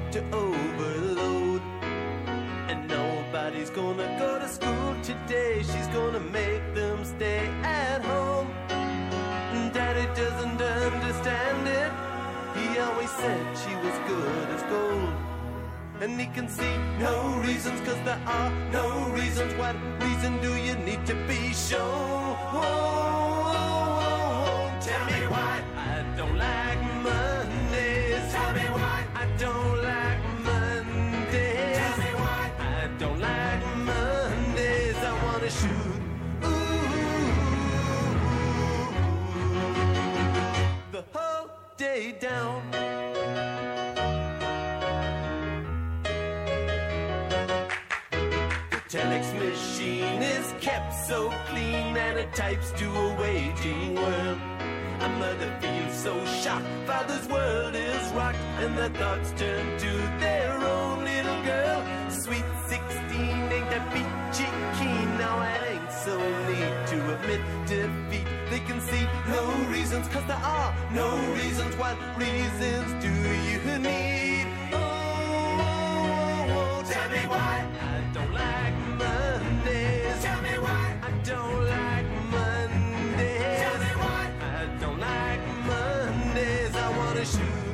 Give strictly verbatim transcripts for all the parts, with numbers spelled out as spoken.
to overload. And nobody's gonna go to school today. She's gonna make them stay at home. Daddy doesn't understand it. He always said she was good as gold. And he can see no reasons, cause there are no reasons. What reason do you need to be shown? Tell me why I don't like Mondays. Tell me why I don't like Mondays. Tell me why I don't like Mondays. I wanna shoot ooh, the whole day down. Telex machine is kept so clean and it types to a waging world. A mother feels so shocked, father's world is rocked, and their thoughts turn to their own little girl. Sweet sixteen ain't that peachy keen, now it ain't so neat to admit defeat. They can see no reasons, cause there are no reasons. What reasons do you need? Oh, oh, oh, tell me why I don't like Mondays. Tell me why I don't like Mondays. Tell me why I don't like Mondays. I wanna shoot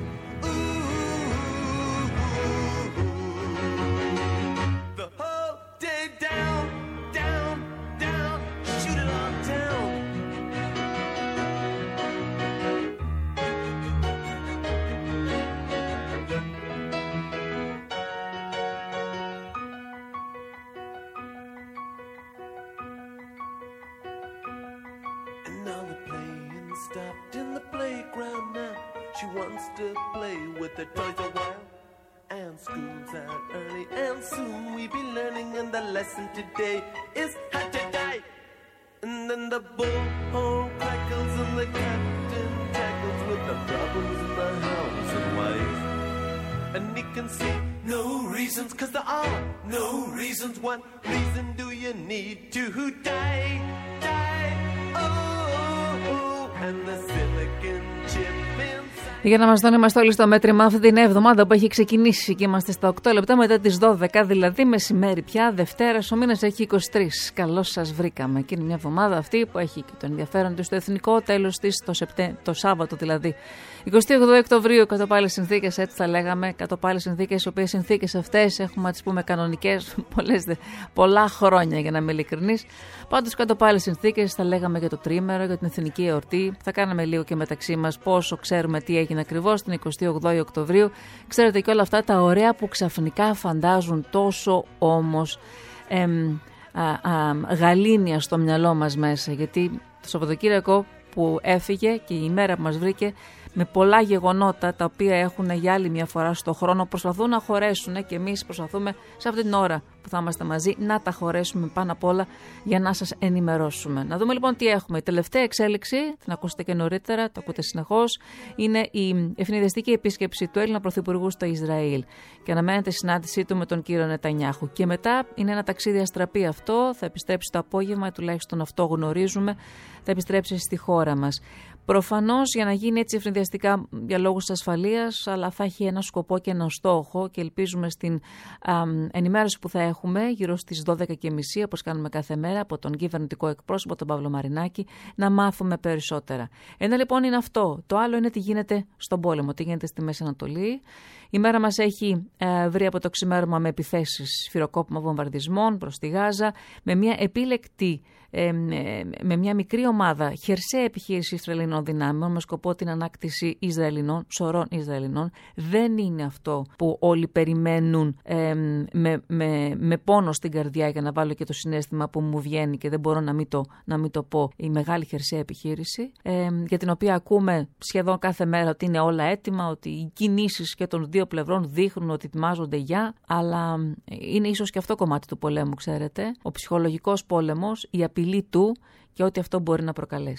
ooh, the whole day down, down, down, shoot it all down. Stopped in the playground now. She wants to play with the toys a while. And school's out early, and soon we be learning. And the lesson today is how to die. And then the bullhorn crackles and the captain tackles with the problems in the house and wife. And he can see no reasons, cause there are no reasons. What reason do you need to die? Die, oh, oh, and the silicon chip inside. Για να μας τον είμαστε όλοι στο μέτρημα αυτή την εβδομάδα που έχει ξεκινήσει και είμαστε στα οκτώ λεπτά μετά τις δώδεκα, δηλαδή μεσημέρι πια, Δευτέρας, ο μήνας έχει είκοσι τρεις. Καλώς σας βρήκαμε. Και είναι μια εβδομάδα αυτή που έχει και το ενδιαφέρον της στο εθνικό, τέλος της το, Σεπτέ... το Σάββατο δηλαδή. εικοστή ογδόη Οκτωβρίου, κάτω πάλι συνθήκες, έτσι θα λέγαμε, κάτω πάλι συνθήκες, οι οποίες συνθήκες αυτές έχουμε να τις πούμε κανονικές πολλές, πολλά χρόνια για να είμαι ειλικρινής. Πάντως κάτω πάλι συνθήκες θα λέγαμε για το τρίμερο, για την εθνική εορτή. Θα κάναμε λίγο και μεταξύ μας πόσο ξέρουμε τι έγινε ακριβώς την εικοστή ογδόη Οκτωβρίου. Ξέρετε και όλα αυτά τα ωραία που ξαφνικά φαντάζουν τόσο όμως εμ, α, α, γαλήνια στο μυαλό μας μέσα. Γιατί το Σαββατοκύριακο που έφυγε και η ημέρα που μας βρήκε με πολλά γεγονότα τα οποία έχουν για άλλη μια φορά στο χρόνο, προσπαθούν να χωρέσουν και εμείς προσπαθούμε σε αυτή την ώρα που θα είμαστε μαζί να τα χωρέσουμε πάνω απ' όλα για να σας ενημερώσουμε. Να δούμε λοιπόν τι έχουμε. Η τελευταία εξέλιξη, την ακούσετε και νωρίτερα, το ακούτε συνεχώς, είναι η ευνηδιαστική επίσκεψη του Έλληνα Πρωθυπουργού στο Ισραήλ και αναμένεται η συνάντησή του με τον κύριο Νετανιάχου. Και μετά είναι ένα ταξίδι αστραπή αυτό, θα επιστρέψει το απόγευμα, τουλάχιστον αυτό γνωρίζουμε, θα επιστρέψει στη χώρα μας. Προφανώς για να γίνει έτσι ευνηδιαστικά για λόγους ασφαλείας, αλλά θα έχει ένα σκοπό και ένα στόχο και ελπίζουμε στην α, ενημέρωση που θα έχουμε γύρω στις δώδεκα και μισή, όπως κάνουμε κάθε μέρα, από τον κυβερνητικό εκπρόσωπο, τον Παύλο Μαρινάκη, να μάθουμε περισσότερα. Ένα λοιπόν είναι αυτό. Το άλλο είναι τι γίνεται στον πόλεμο, τι γίνεται στη Μέση Ανατολή. Η μέρα μας έχει ε, βρει από το ξημέρωμα με επιθέσεις, σφυροκόπημα βομβαρδισμών προς τη Γάζα, με μια επίλεκτη, ε, ε, με μια μικρή ομάδα χερσαία επιχείρηση Ισραηλινών δυνάμεων με σκοπό την ανάκτηση Ισραηλινών, σωρών Ισραηλινών. Δεν είναι αυτό που όλοι περιμένουν ε, με, με, με πόνο στην καρδιά, για να βάλω και το συναίσθημα που μου βγαίνει και δεν μπορώ να μην το, να μην το πω, η μεγάλη χερσαία επιχείρηση, ε, για την οποία ακούμε σχεδόν κάθε μέρα ότι είναι όλα έτοιμα, ότι οι κινήσεις και των δύο πλευρών δείχνουν ότι ετοιμάζονται για, αλλά είναι ίσως και αυτό κομμάτι του πολέμου, ξέρετε. Ο ψυχολογικός πόλεμος, η απειλή του και ό,τι αυτό μπορεί να προκαλέσει.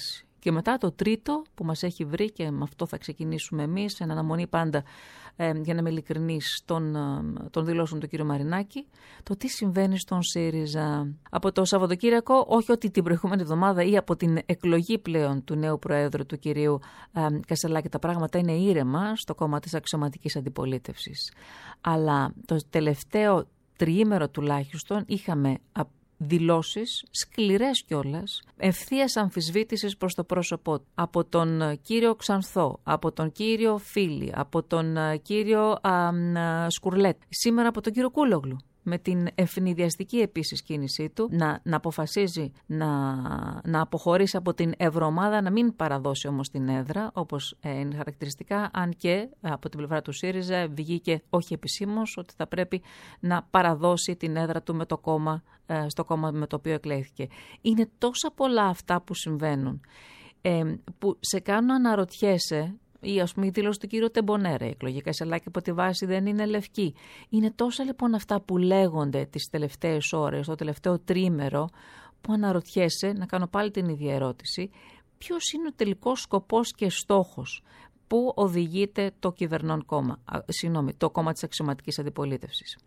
Και μετά το τρίτο που μας έχει βρει, και με αυτό θα ξεκινήσουμε εμείς, εν αναμονή πάντα, ε, για να είμαι ειλικρινής, των, των δηλώσεων του κ. Μαρινάκη, το τι συμβαίνει στον ΣΥΡΙΖΑ. Από το Σαββατοκύριακο, όχι ότι την προηγούμενη εβδομάδα ή από την εκλογή πλέον του νέου Προέδρου του κ. Ε, Κασελάκη, τα πράγματα είναι ήρεμα στο κόμμα της αξιωματικής αντιπολίτευσης. Αλλά το τελευταίο τριήμερο τουλάχιστον είχαμε δηλώσεις σκληρές κιόλας, ευθείας αμφισβήτησης προς το πρόσωπό του. Από τον κύριο Ξανθό, από τον κύριο Φίλη, από τον κύριο α, α, Σκουρλέτ, σήμερα από τον κύριο Κούλογλου. Με την ευνηδιαστική επίσης κίνησή του να, να αποφασίζει να, να αποχωρήσει από την Ευρωομάδα, να μην παραδώσει όμως την έδρα, όπως ε, είναι χαρακτηριστικά, αν και από την πλευρά του ΣΥΡΙΖΑ βγήκε όχι επισήμως ότι θα πρέπει να παραδώσει την έδρα του με το κόμμα, ε, στο κόμμα με το οποίο εκλέχθηκε. Είναι τόσα πολλά αυτά που συμβαίνουν, ε, που σε κάνουν να αναρωτιέσαι. Ή ας πούμε η δήλωση του κύριου Τεμπονέρα, η εκλογή Κασελάκη από τη βάση δεν είναι λευκή. Είναι τόσα λοιπόν αυτά που λέγονται τις τελευταίες ώρες, το τελευταίο τρίμερο, που αναρωτιέσαι, να κάνω πάλι την ίδια ερώτηση, ποιος είναι ο τελικός σκοπός και στόχος που οδηγείται το κυβερνών κόμμα, α, συγγνώμη, το κόμμα της αξιωματικής αντιπολίτευσης.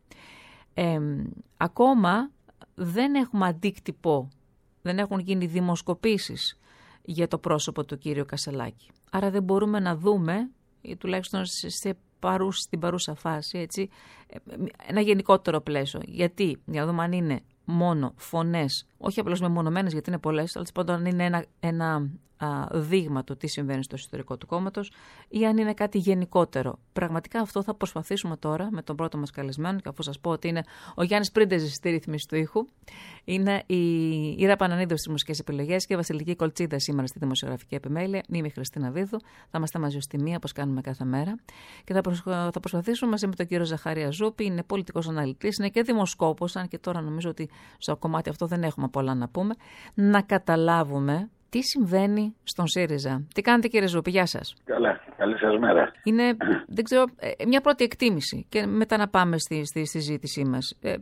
Ε, ακόμα δεν έχουμε αντίκτυπο, δεν έχουν γίνει δημοσκοπήσεις για το πρόσωπο του κύριου Κασελάκη. Άρα δεν μπορούμε να δούμε, ή τουλάχιστον σε παρούς, στην παρούσα φάση, έτσι, ένα γενικότερο πλαίσιο. Γιατί, για να δούμε αν είναι μόνο φωνές, όχι απλώς μεμονωμένες γιατί είναι πολλές, αλλά πάντων αν είναι ένα, ένα α, δείγμα του τι συμβαίνει στο εσωτερικό του κόμματος ή αν είναι κάτι γενικότερο. Πραγματικά αυτό θα προσπαθήσουμε τώρα με τον πρώτο μας καλεσμένο, και αφού σας πω ότι είναι ο Γιάννης Πρίντεζης στη ρύθμιση του ήχου, είναι η Ήρα Πανανίδου στις μουσικές επιλογές και η Βασιλική Κολτσίδα σήμερα στη δημοσιογραφική επιμέλεια. Είμαι η Χριστίνα Βίδου, θα είμαστε μαζί ως τη μία, όπως κάνουμε κάθε μέρα. Και θα, προσ... θα προσπαθήσουμε μαζί με τον κύριο Ζαχαρία Ζούπη, είναι πολιτικός αναλυτής, είναι και δημοσκόπος, αν και τώρα νομίζω ότι στο κομμάτι αυτό δεν έχουμε πολλά να πούμε, να καταλάβουμε τι συμβαίνει στον ΣΥΡΙΖΑ. Τι κάνετε κύριε Ζούπη, γεια σας. Καλά, καλή σας μέρα. Είναι, δεν ξέρω, μια πρώτη εκτίμηση και μετά να πάμε στη, στη συζήτησή μας. Ε, ε,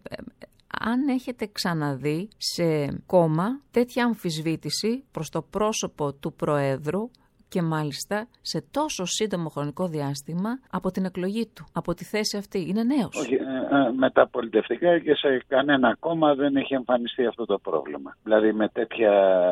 αν έχετε ξαναδεί σε κόμμα τέτοια αμφισβήτηση προς το πρόσωπο του Προέδρου και μάλιστα σε τόσο σύντομο χρονικό διάστημα από την εκλογή του, από τη θέση αυτή. Είναι νέος. Όχι, ε, με τα πολιτευτικά και σε κανένα κόμμα δεν έχει εμφανιστεί αυτό το πρόβλημα. Δηλαδή με τέτοια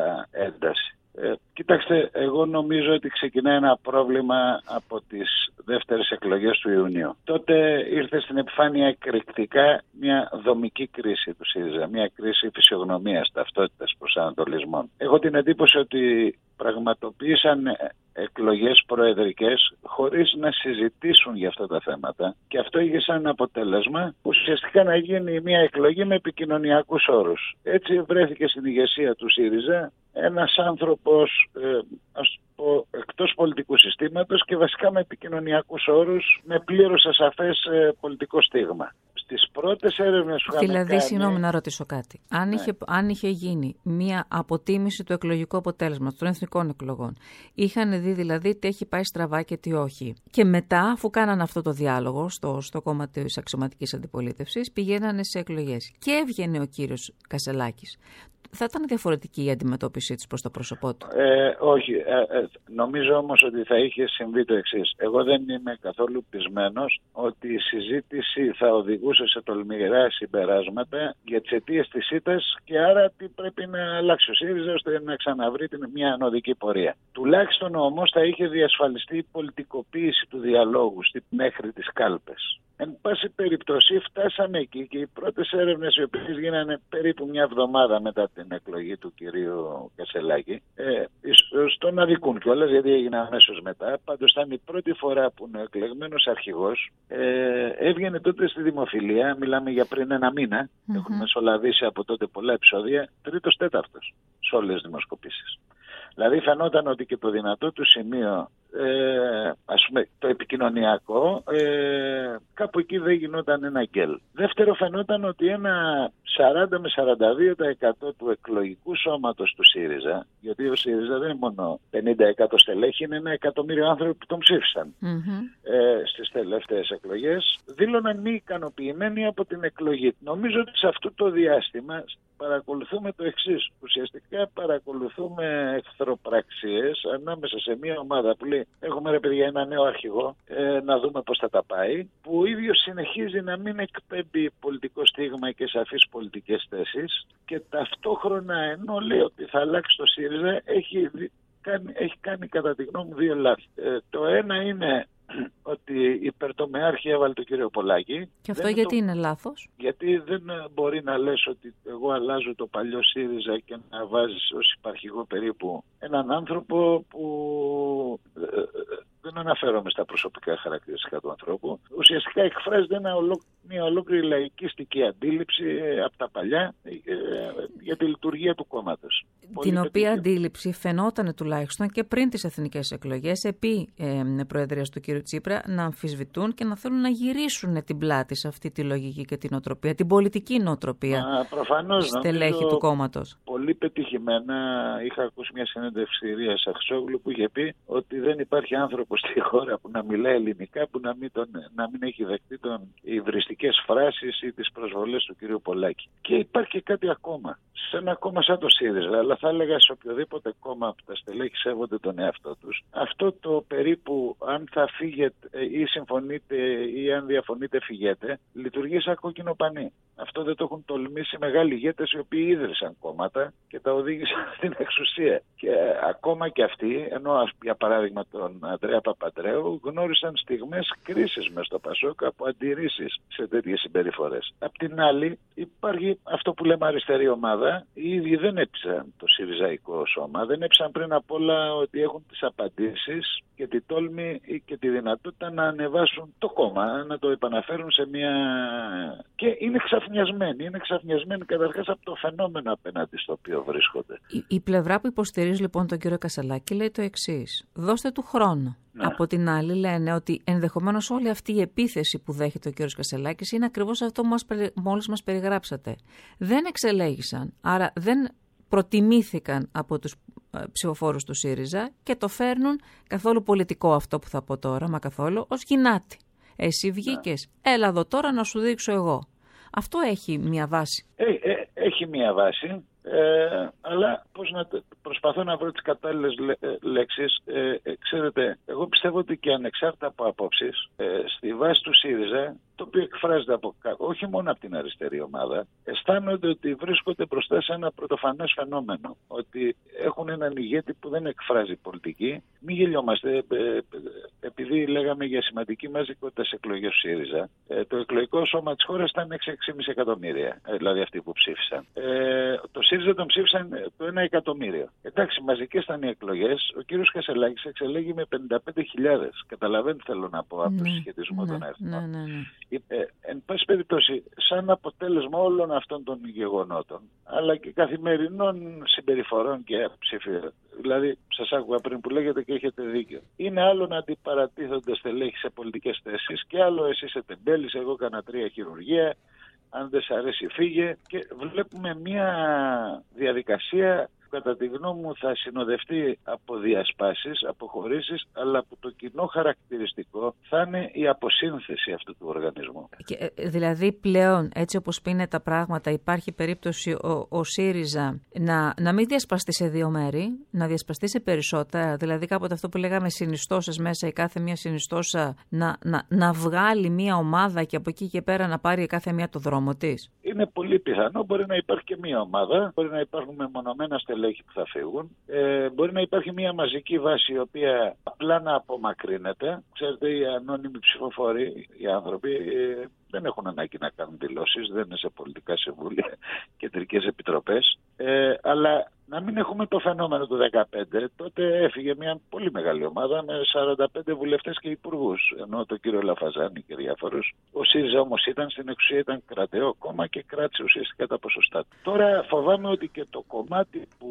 ένταση. Ε, κοιτάξτε, εγώ νομίζω ότι ξεκινάει ένα πρόβλημα από τις δεύτερες εκλογές του Ιουνίου. Τότε ήρθε στην επιφάνεια εκρηκτικά μια δομική κρίση του ΣΥΡΙΖΑ, μια κρίση φυσιογνωμίας, ταυτότητας, προσανατολισμών. Έχω την εντύπωση ότι πραγματοποίησαν εκλογές προεδρικές χωρίς να συζητήσουν για αυτά τα θέματα και αυτό είχε σαν αποτέλεσμα ουσιαστικά να γίνει μια εκλογή με επικοινωνιακούς όρους. Έτσι βρέθηκε στην ηγεσία του ΣΥΡΙΖΑ ένας άνθρωπος ε, ας πω, εκτός πολιτικού συστήματος και βασικά με επικοινωνιακούς όρους, με πλήρως ασαφές ε, πολιτικό στίγμα. Στις πρώτες έρευνες που είχαμε Δηλαδή, κάνει... συγγνώμη να ρωτήσω κάτι. Αν, ναι. είχε, αν είχε γίνει μια αποτίμηση του εκλογικού αποτέλεσματος των εθνικών εκλογών, είχαν δει δηλαδή τι έχει πάει στραβά και τι όχι. Και μετά, αφού κάνανε αυτό το διάλογο στο, στο κόμμα της αξιωματικής αντιπολίτευσης, πηγαίνανε σε εκλογές. Και έβγαινε ο κύριος Κασελάκης. Θα ήταν διαφορετική η αντιμετώπιση της προς το πρόσωπό του. Ε, όχι. Ε, ε, νομίζω όμως ότι θα είχε συμβεί το εξής. Εγώ δεν είμαι καθόλου πεισμένος ότι η συζήτηση θα οδηγούσε σε τολμηρά συμπεράσματα για τις αιτίες της ήττας και άρα τι πρέπει να αλλάξει ο ΣΥΡΙΖΑ ώστε να ξαναβρει την, μια ανωδική πορεία. Τουλάχιστον όμως θα είχε διασφαλιστεί η πολιτικοποίηση του διαλόγου στη, μέχρι τις κάλπες. Εν πάση περιπτώσει φτάσαμε εκεί και οι πρώτες έρευνες οι οποίες γίνανε περίπου μια εβδομάδα μετά την εκλογή του κυρίου Κασελάκη ε, στον αδικούν κιόλας γιατί έγινε αμέσως μετά. Πάντως ήταν η πρώτη φορά που ο εκλεγμένος αρχηγός ε, έβγαινε τότε στη δημοφιλία, μιλάμε για πριν ένα μήνα, mm-hmm. έχουν μεσολαβήσει από τότε πολλά επεισόδια, τρίτος τέταρτος σε όλες τις δημοσκοπήσεις. Δηλαδή φαινόταν ότι και το δυνατό του σημείο ε, ας πούμε, το επικοινωνιακό, ε, κάπου εκεί δεν γινόταν ένα γκέλ. Δεύτερο, φαινόταν ότι ένα σαράντα με σαράντα δύο τοις εκατό του εκλογικού σώματος του ΣΥΡΙΖΑ, γιατί ο ΣΥΡΙΖΑ δεν είναι μόνο πενήντα τοις εκατό στελέχη, είναι ένα εκατομμύριο άνθρωποι που τον ψήφισαν mm-hmm. ε, στις τελευταίες εκλογές, δήλωναν μη ικανοποιημένοι από την εκλογή. Νομίζω ότι σε αυτό το διάστημα παρακολουθούμε το εξής. Ουσιαστικά παρακολουθούμε εχθροπραξίες ανάμεσα σε μια ομάδα που λέει έχουμε ρε παιδιά ένα νέο αρχηγό, ε, να δούμε πώς θα τα πάει, που ο ίδιος συνεχίζει να μην εκπέμπει πολιτικό στίγμα και σαφείς πολιτικές θέσεις και ταυτόχρονα ενώ λέει ότι θα αλλάξει το ΣΥΡΙΖΑ έχει, κάνει, έχει κάνει κατά τη γνώμη μου δύο λάθη. Ε, το ένα είναι ότι υπερτομεάρχη έβαλε τον κύριο Πολάκη. Και αυτό γιατί το... είναι λάθος? Γιατί δεν μπορεί να λες ότι εγώ αλλάζω το παλιό ΣΥΡΙΖΑ και να βάζεις ως υπαρχηγό περίπου έναν άνθρωπο που δεν αναφέρομαι στα προσωπικά χαρακτηριστικά του ανθρώπου. Ουσιαστικά εκφράζεται ένα ολό... μια ολόκληρη λαϊκιστική αντίληψη από τα παλιά για τη λειτουργία του κόμματος. Την οποία πετύχει. Αντίληψη φαινόταν τουλάχιστον και πριν τις εθνικές εκλογές επί ε, προεδρίας του κ. Τσίπρα να αμφισβητούν και να θέλουν να γυρίσουν την πλάτη σε αυτή τη λογική και την νοοτροπία, την πολιτική νοοτροπία στελέχη του κόμματος. Πολύ πετυχημένα είχα ακούσει μια συνέντευξη Ρίας Σαχσόγλου που είχε πει ότι δεν υπάρχει άνθρωπος στη χώρα που να μιλάει ελληνικά που να μην, τον, να μην έχει δεχτεί τον υβριστικές φράσεις ή τις προσβολές του κ. Πολάκη. Και υπάρχει και κάτι ακόμα. Σε ένα κόμμα σαν το ΣΥΡΙΖΑ, αλλά θα έλεγα σε οποιοδήποτε κόμμα που τα στελέχη σέβονται τον εαυτό τους, αυτό το περίπου αν θα φύγετε ή συμφωνείτε ή αν διαφωνείτε φυγете, λειτουργεί σαν κόκκινο πανί. Αυτό δεν το έχουν τολμήσει μεγάλοι ηγέτες οι οποίοι ίδρυσαν κόμματα και τα οδήγησαν στην εξουσία. Και ακόμα και αυτοί, ενώ για παράδειγμα τον Ανδρέα Παπαντρέου, γνώρισαν στιγμές κρίσης μες στο Πασόκ από αντιρρήσεις σε τέτοιες συμπεριφορές. Απ' την άλλη, υπάρχει αυτό που λέμε αριστερή ομάδα. Οι ίδιοι δεν έψαν το ΣΥΡΙΖΑϊκό σώμα, δεν έψαν πριν απ' όλα ότι έχουν τις απαντήσεις και τη τόλμη και τη δυνατότητα να ανεβάσουν το κόμμα, να το επαναφέρουν σε μια... Και είναι ξαφνιασμένοι, είναι ξαφνιασμένοι καταρχάς από το φαινόμενο απέναντι στο οποίο βρίσκονται. Η, η πλευρά που υποστηρίζει λοιπόν τον κύριο Κασσαλάκη λέει το εξής: δώστε του χρόνο. Ναι. Από την άλλη λένε ότι ενδεχομένως όλη αυτή η επίθεση που δέχεται ο κύριος Κασσαλάκης είναι ακριβώς αυτό που μας, μόλις μας περιγράψατε. Δεν εξελέγησαν, άρα δεν προτιμήθηκαν από τους ψηφοφόρους του ΣΥΡΙΖΑ και το φέρνουν, καθόλου πολιτικό αυτό που θα πω τώρα, μα καθόλου, ως γυνάτη. Εσύ βγήκες, ναι. Έλα εδώ τώρα να σου δείξω εγώ. Αυτό έχει μια βάση. Ε, ε, έχει μια βάση, ε, αλλά πώς να, προσπαθώ να βρω τις κατάλληλες λέ, λέξεις. Ε, ε, ξέρετε, εγώ πιστεύω ότι και ανεξάρτητα από απόψεις, ε, στη βάση του ΣΥΡΙΖΑ, το οποίο εκφράζεται από, όχι μόνο από την αριστερή ομάδα, αισθάνονται ότι βρίσκονται μπροστά σε ένα πρωτοφανές φαινόμενο. Ότι έχουν έναν ηγέτη που δεν εκφράζει πολιτική. Μην γελιόμαστε, επειδή λέγαμε για σημαντική μαζικότητα σε εκλογές του ΣΥΡΙΖΑ, το εκλογικό σώμα της χώρας ήταν έξι με έξι εκατομμύρια, δηλαδή αυτοί που ψήφισαν. Ε, το ΣΥΡΙΖΑ τον ψήφισαν το ένα εκατομμύριο. Εντάξει, μαζικές ήταν οι εκλογές. Ο κύριος Κασσαλάκης εξελέγει με πενήντα πέντε χιλιάδες. Καταλαβαίνετε, θέλω να πω, από ναι, το συσχετισμό ναι, των αριθμών. Ναι, ναι, ναι. Ε, εν πάση περιπτώσει, σαν αποτέλεσμα όλων αυτών των γεγονότων, αλλά και καθημερινών συμπεριφορών και ψηφίων, δηλαδή σας άκουγα πριν που λέγεται και έχετε δίκιο, είναι άλλο να αντιπαρατίθονται στελέχη σε πολιτικές θέσεις και άλλο εσύ είσαι τεμπέλης, εγώ έκανα τρία χειρουργία, αν δεν σ' αρέσει φύγε, και βλέπουμε μια διαδικασία κατά τη γνώμη μου θα συνοδευτεί από διασπάσεις, αποχωρήσεις, αλλά που το κοινό χαρακτηριστικό θα είναι η αποσύνθεση αυτού του οργανισμού. Και, δηλαδή πλέον έτσι όπως πίνε τα πράγματα υπάρχει περίπτωση ο, ο ΣΥΡΙΖΑ να, να μην διασπαστεί σε δύο μέρη, να διασπαστεί σε περισσότερα, δηλαδή κάποτε αυτό που λέγαμε συνιστώσεις μέσα, η κάθε μία συνιστώσα να, να, να βγάλει μία ομάδα και από εκεί και πέρα να πάρει κάθε μία το δρόμο της. Είναι πολύ πιθανό, μπορεί να υπάρχει και μία ομάδα, μπορεί να υπάρχουν μεμονωμένα στελέχη που θα φύγουν. Ε, μπορεί να υπάρχει μια μαζική βάση η οποία απλά να απομακρύνεται. Ξέρετε, οι ανώνυμοι ψηφοφόροι, οι άνθρωποι, ε, δεν έχουν ανάγκη να κάνουν δηλώσεις, δεν είναι σε πολιτικά συμβούλια, κεντρικές επιτροπές. Ε, αλλά να μην έχουμε το φαινόμενο του δεκαπέντε, τότε έφυγε μια πολύ μεγάλη ομάδα με σαράντα πέντε βουλευτές και υπουργούς, ενώ το κύριο Λαφαζάνη και διάφορους. Ο ΣΥΡΙΖΑ όμως ήταν στην εξουσία, ήταν κρατεό κόμμα και κράτησε ουσιαστικά τα ποσοστά του. Τώρα φοβάμαι ότι και το κομμάτι που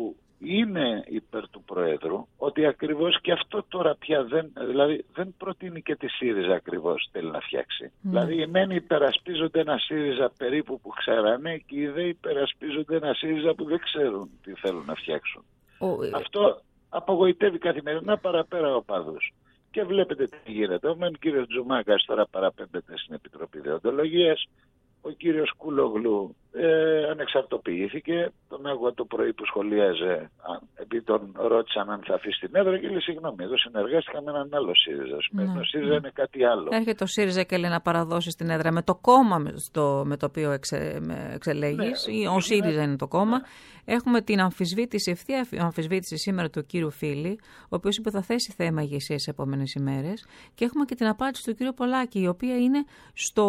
είναι υπέρ του Προέδρου, ότι ακριβώς και αυτό τώρα πια δεν, δηλαδή δεν προτείνει και τη ΣΥΡΙΖΑ ακριβώς θέλει να φτιάξει. Mm. Δηλαδή οι μένοι υπερασπίζονται ένα ΣΥΡΙΖΑ περίπου που ξέρανε και οι δε υπερασπίζονται ένα ΣΥΡΙΖΑ που δεν ξέρουν τι θέλουν να φτιάξουν. Oh. Αυτό απογοητεύει καθημερινά παραπέρα οπαδούς. Και βλέπετε τι γίνεται. Ο μεν κύριος Τζουμάκας τώρα παραπέμπεται στην Επιτροπή Δεοντολογίας. Ο κύριος Κούλογλου ε, ανεξαρτοποιήθηκε. Τον άκουγα το πρωί που σχολίαζε, επειδή τον ρώτησαν αν θα αφήσει την έδρα και λέει συγγνώμη, εδώ συνεργάστηκα με έναν άλλο ΣΥΡΙΖΑ. Ναι, το ΣΥΡΙΖΑ ναι. είναι κάτι άλλο. Έρχεται ο ΣΥΡΙΖΑ και λέει να παραδώσει την έδρα με το κόμμα με, στο, με το οποίο εξε, εξελέγεις. Ναι, ο ΣΥΡΙΖΑ ναι. είναι το κόμμα. Ναι. Έχουμε την αμφισβήτηση, ευθεία αμφισβήτηση σήμερα του κύριου Φίλη, ο οποίος είπε θα θέσει θέμα ηγεσίας στις επόμενες ημέρες. Και έχουμε και την απάντηση του κύριου Πολάκη, η οποία είναι στο.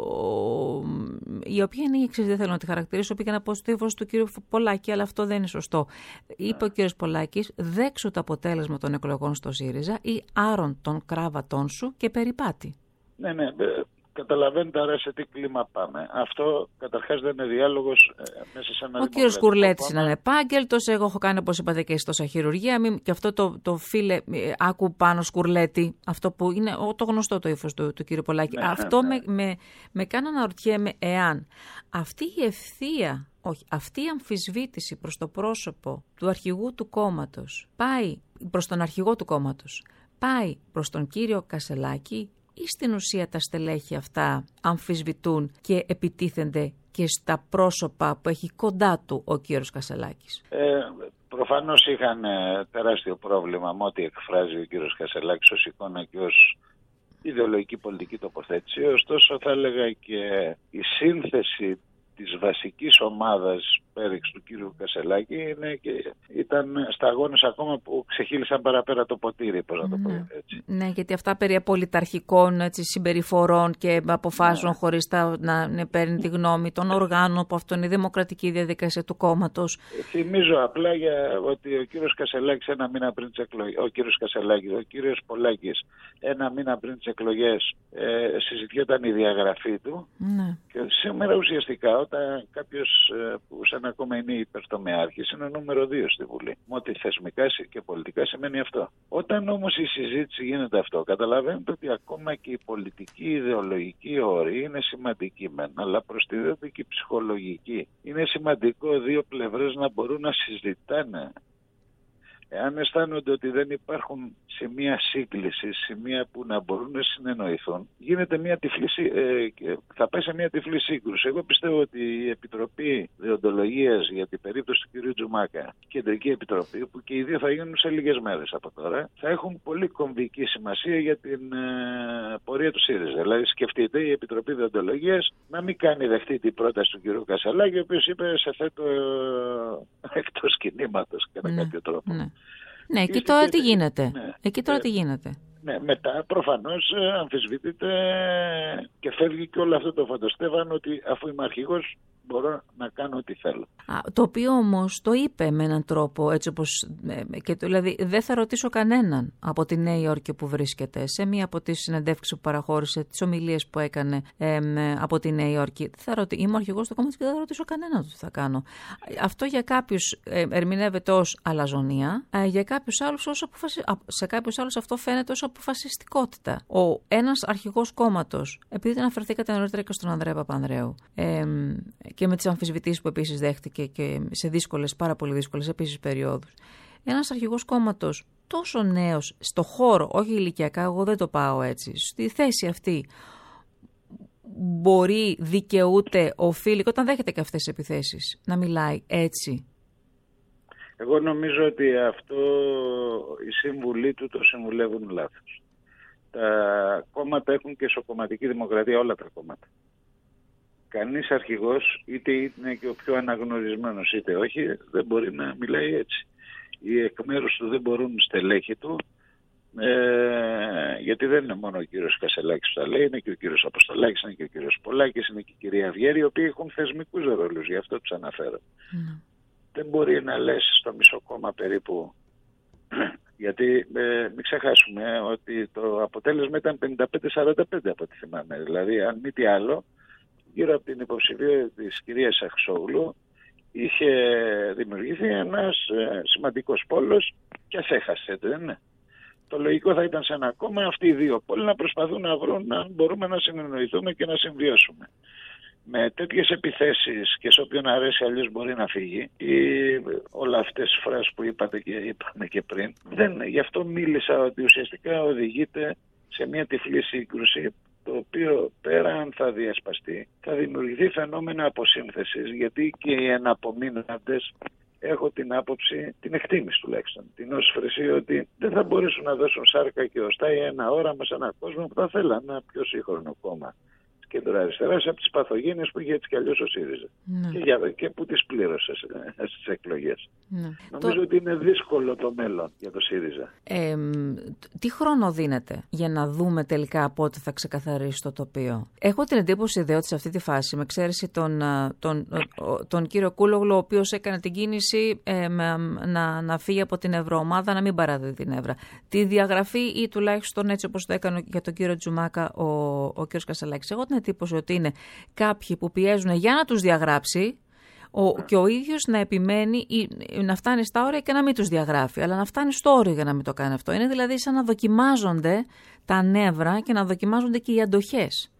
Η οποία είναι η εξής, δεν θέλω να τη χαρακτηρίσω, πήγα να πω στο ύφος του κύριου Πολάκη, αλλά αυτό δεν είναι σωστό. Είπε ο κύριος Πολάκης, δέξου το αποτέλεσμα των εκλογών στο ΣΥΡΙΖΑ ή άρον των κράβατών σου και περιπάτη. Ναι, ναι. Καταλαβαίνετε άρα σε τι κλίμα πάμε. Αυτό καταρχάς δεν είναι διάλογος ε, μέσα σε ένα. Ο κύριος Κουρλέτης είναι ανεπάγγελτος. Εγώ έχω κάνει, όπως είπατε, και τόσα χειρουργία. Μην, και αυτό το, το φίλε, άκου πάνω Σκουρλέτη, αυτό που είναι το γνωστό το ύφος του, του κύριου Πολάκη. Ναι, αυτό ναι. με, με, με κάνει να αναρωτιέμαι εάν αυτή η ευθεία, όχι, αυτή η αμφισβήτηση προς το πρόσωπο του αρχηγού του κόμματος πάει προς τον αρχηγό του κόμματος, πάει προς τον κύριο Κασελάκη. Ή στην ουσία τα στελέχη αυτά αμφισβητούν και επιτίθενται και στα πρόσωπα που έχει κοντά του ο κύριος Κασελάκης. Ε, προφανώς είχαν ε, τεράστιο πρόβλημα με ό,τι εκφράζει ο κύριος Κασελάκης ως εικόνα και ως ιδεολογική πολιτική τοποθέτηση. Ωστόσο θα έλεγα και η σύνθεση της βασικής ομάδας πέριξ του κύριου Κασελάκη είναι και ήταν σταγόνες ακόμα που ξεχύλισαν παραπέρα το ποτήρι, πώς να το πω έτσι. Ναι, γιατί αυτά περί απολυταρχικών έτσι, συμπεριφορών και αποφάσεων ναι. χωρίς τα, να ναι, παίρνει τη γνώμη των οργάνων που αυτό είναι η δημοκρατική διαδικασία του κόμματος. Θυμίζω απλά για ότι ο κύριος Κασελάκης ένα μήνα πριν τις εκλογές, ο κύριος Κασελάκης, ο κύριος Πολάκης ένα μήνα πριν τις εκλογές ε, συζητιόταν η διαγραφή του ναι. και σήμερα ουσιαστικά όταν κάποιος ε, που σαν ακόμα είναι υπερτομεάρχης είναι νούμερο δύο στη Βουλή. Με ό,τι θεσμικά και πολιτικά σημαίνει αυτό. Όταν όμως η συζήτηση γίνεται αυτό, καταλαβαίνετε ότι ακόμα και η πολιτική ιδεολογική όρη είναι σημαντική μεν, αλλά προστιθέται και η ψυχολογική. Είναι σημαντικό δύο πλευρές να μπορούν να συζητάνε. Εάν αισθάνονται ότι δεν υπάρχουν σημεία σύγκληση, σημεία που να μπορούν να συνεννοηθούν, γίνεται μια τυφλή, ε, θα πάει σε μια τυφλή σύγκρουση. Εγώ πιστεύω ότι η Επιτροπή Δεοντολογίας για την περίπτωση του κ. Τζουμάκα, Κεντρική Επιτροπή, που και οι δύο θα γίνουν σε λίγες μέρες από τώρα, θα έχουν πολύ κομβική σημασία για την ε, πορεία του ΣΥΡΙΖΑ. Δηλαδή, σκεφτείτε η Επιτροπή Δεοντολογίας να μην κάνει δεχτή την πρόταση του κ. Κασελάκη, ο οποίος είπε σε θέτω ε, εκτός κινήματος κατά ναι, κάποιο τρόπο. Ναι. Ναι, εκεί τώρα τι γίνεται. Ναι. Εκεί τώρα τι γίνεται. Ναι, μετά προφανώς αμφισβητείται και φεύγει και όλο αυτό το φαντοστέβαν ότι αφού είμαι αρχηγός μπορώ να κάνω ό,τι θέλω. Α, το οποίο όμως το είπε με έναν τρόπο έτσι όπως, και το, δηλαδή δεν θα ρωτήσω κανέναν από τη Νέα Υόρκη που βρίσκεται σε μία από τις συνεντεύξεις που παραχώρησε, τις ομιλίες που έκανε ε, από τη Νέα Υόρκη. Θα ρωτή, είμαι ο αρχηγός του κόμματος και δεν θα ρωτήσω κανέναν τι θα κάνω. Αυτό για κάποιους ε, ερμηνεύεται ως αλαζονία, ε, για κάποιους άλλους ως αποφασι... σε κάποιους άλλους αυτό φαίνεται ως αποφασιστικότητα. Ο ένας αρχηγός κόμματος, επειδή αναφερθήκατε νωρίτερα και στον Ανδρέα Παπανδρέου, ε, και με τις αμφισβητήσεις που επίσης δέχτηκε και σε δύσκολες, πάρα πολύ δύσκολες επίσης περιόδους. Ένας αρχηγός κόμματος τόσο νέος στο χώρο, όχι ηλικιακά, εγώ δεν το πάω έτσι, στη θέση αυτή μπορεί, δικαιούται, οφείλει, και όταν δέχεται και αυτές τις επιθέσεις, να μιλάει έτσι. Εγώ νομίζω ότι αυτό οι σύμβουλοι του το συμβουλεύουν λάθος. Τα κόμματα έχουν και σοκομματική δημοκρατία, όλα τα κόμματα. Κανείς αρχηγός, είτε είναι και ο πιο αναγνωρισμένος είτε όχι, δεν μπορεί να μιλάει έτσι. Οι εκ μέρους του δεν μπορούν στελέχη του, ε, γιατί δεν είναι μόνο ο κύριος Κασελάκης που τα λέει, είναι και ο κύριος Αποστολάκης, είναι και ο κύριος Πολάκης, είναι και η κυρία Βιέρη, οι οποίοι έχουν θεσμικούς ρόλους, γι' αυτό τους αναφέρω. Mm. Δεν μπορεί να λες στο μισό κόμμα περίπου, γιατί ε, μην ξεχάσουμε ότι το αποτέλεσμα ήταν πενήντα πέντε σαράντα πέντε από ό,τι θυμάμαι. Δηλαδή, αν μη τι άλλο, γύρω από την υποψηφία της κυρίας Αχσόγλου είχε δημιουργηθεί ένας ε, σημαντικός πόλος και ας έχασε, δεν είναι. Το λογικό θα ήταν σε ένα κόμμα αυτοί οι δύο πόλοι να προσπαθούν να βρουν αν μπορούμε να συνεννοηθούμε και να συμβιώσουμε. Με τέτοιες επιθέσεις και σε όποιον αρέσει αλλιώς μπορεί να φύγει, ή όλα αυτές τις φράσεις που είπατε και είπαμε και πριν, δεν, γι' αυτό μίλησα ότι ουσιαστικά οδηγείται σε μια τυφλή σύγκρουση, το οποίο πέραν θα διασπαστεί, θα δημιουργηθεί φαινόμενα αποσύνθεσης, γιατί και οι εναπομείναντες, έχω την άποψη, την εκτίμηση τουλάχιστον, την όσφρηση ότι δεν θα μπορέσουν να δώσουν σάρκα και οστά ή ένα όραμα σε έναν κόσμο που θα θέλανε ένα πιο σύγχρονο κόμμα κεντροαριστεράς από τις παθογένειες που είχε έτσι κι αλλιώς ο ΣΥΡΙΖΑ. Ναι. Και, για, και που τις πλήρωσε στις εκλογές. Ναι. Νομίζω το... ότι είναι δύσκολο το μέλλον για το ΣΥΡΙΖΑ. Ε, τι χρόνο δίνεται για να δούμε τελικά πότε θα ξεκαθαρίσει το τοπίο? Έχω την εντύπωση δε ότι σε αυτή τη φάση, με εξαίρεση τον, τον, τον, τον κύριο Κούλογλου, ο οποίος έκανε την κίνηση ε, με, να, να φύγει από την Ευρωομάδα, να μην παραδεί την Εύρα. Τη διαγραφή ή τουλάχιστον έτσι όπως το έκανε για τον κύριο Τζουμάκα ο, ο κύριος Κασελάκης. Εγώ την εντύπωση ότι είναι κάποιοι που πιέζουν για να τους διαγράψει ο, και ο ίδιος να επιμένει ή, να φτάνει στα όρια και να μην τους διαγράφει, αλλά να φτάνει στο όριο για να μην το κάνει αυτό. Είναι δηλαδή σαν να δοκιμάζονται τα νεύρα και να δοκιμάζονται και οι αντοχές.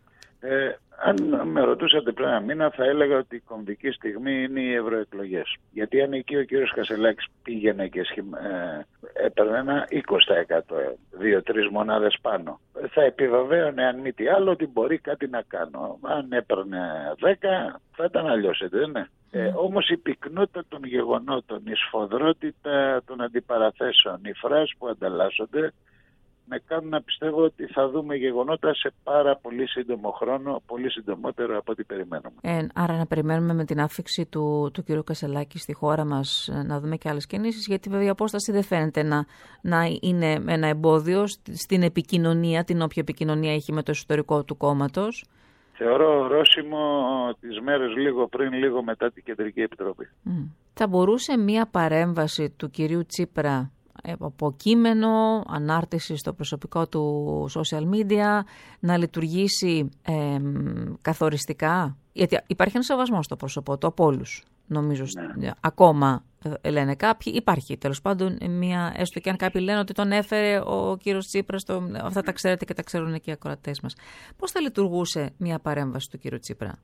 Ε, αν με ρωτούσατε πριν ένα μήνα, θα έλεγα ότι η κομβική στιγμή είναι οι ευρωεκλογές. Γιατί αν εκεί ο κύριος Κασελάκης πήγαινε και σχημα... ε, έπαιρνε ένα είκοσι τοις εκατό, δύο-τρεις μονάδες πάνω, θα επιβεβαίωνε αν μη τι άλλο ότι μπορεί κάτι να κάνω. Αν έπαιρνε δέκα, θα ήταν αλλιώς, δεν είναι. Ε, όμως η πυκνότητα των γεγονότων, η σφοδρότητα των αντιπαραθέσεων, οι φράσεις που ανταλλάσσονται, με κάνουν να πιστεύω ότι θα δούμε γεγονότα σε πάρα πολύ σύντομο χρόνο, πολύ συντομότερο από ό,τι περιμένουμε. Ε, άρα να περιμένουμε με την άφηξη του, του κ. Κασελάκη στη χώρα μας να δούμε και άλλες κινήσεις, γιατί βέβαια η απόσταση δεν φαίνεται να, να είναι ένα εμπόδιο στην επικοινωνία, την όποια επικοινωνία έχει με το εσωτερικό του κόμματος. Θεωρώ ορόσημο τις μέρες λίγο πριν, λίγο μετά την Κεντρική Επιτροπή. Mm. Θα μπορούσε μία παρέμβαση του κυρίου Τσίπρα από κείμενο, ανάρτηση στο προσωπικό του social media, να λειτουργήσει ε, καθοριστικά? Γιατί υπάρχει ένα σεβασμό στο πρόσωπό του από όλους, νομίζω. Ναι. Ακόμα ε, λένε κάποιοι, υπάρχει τέλος πάντων μια, έστω και αν κάποιοι λένε ότι τον έφερε ο κύριος Τσίπρας, το, αυτά τα ξέρετε και τα ξέρουν και οι ακροατές μας. Πώς θα λειτουργούσε μια παρέμβαση του κύριου Τσίπρα?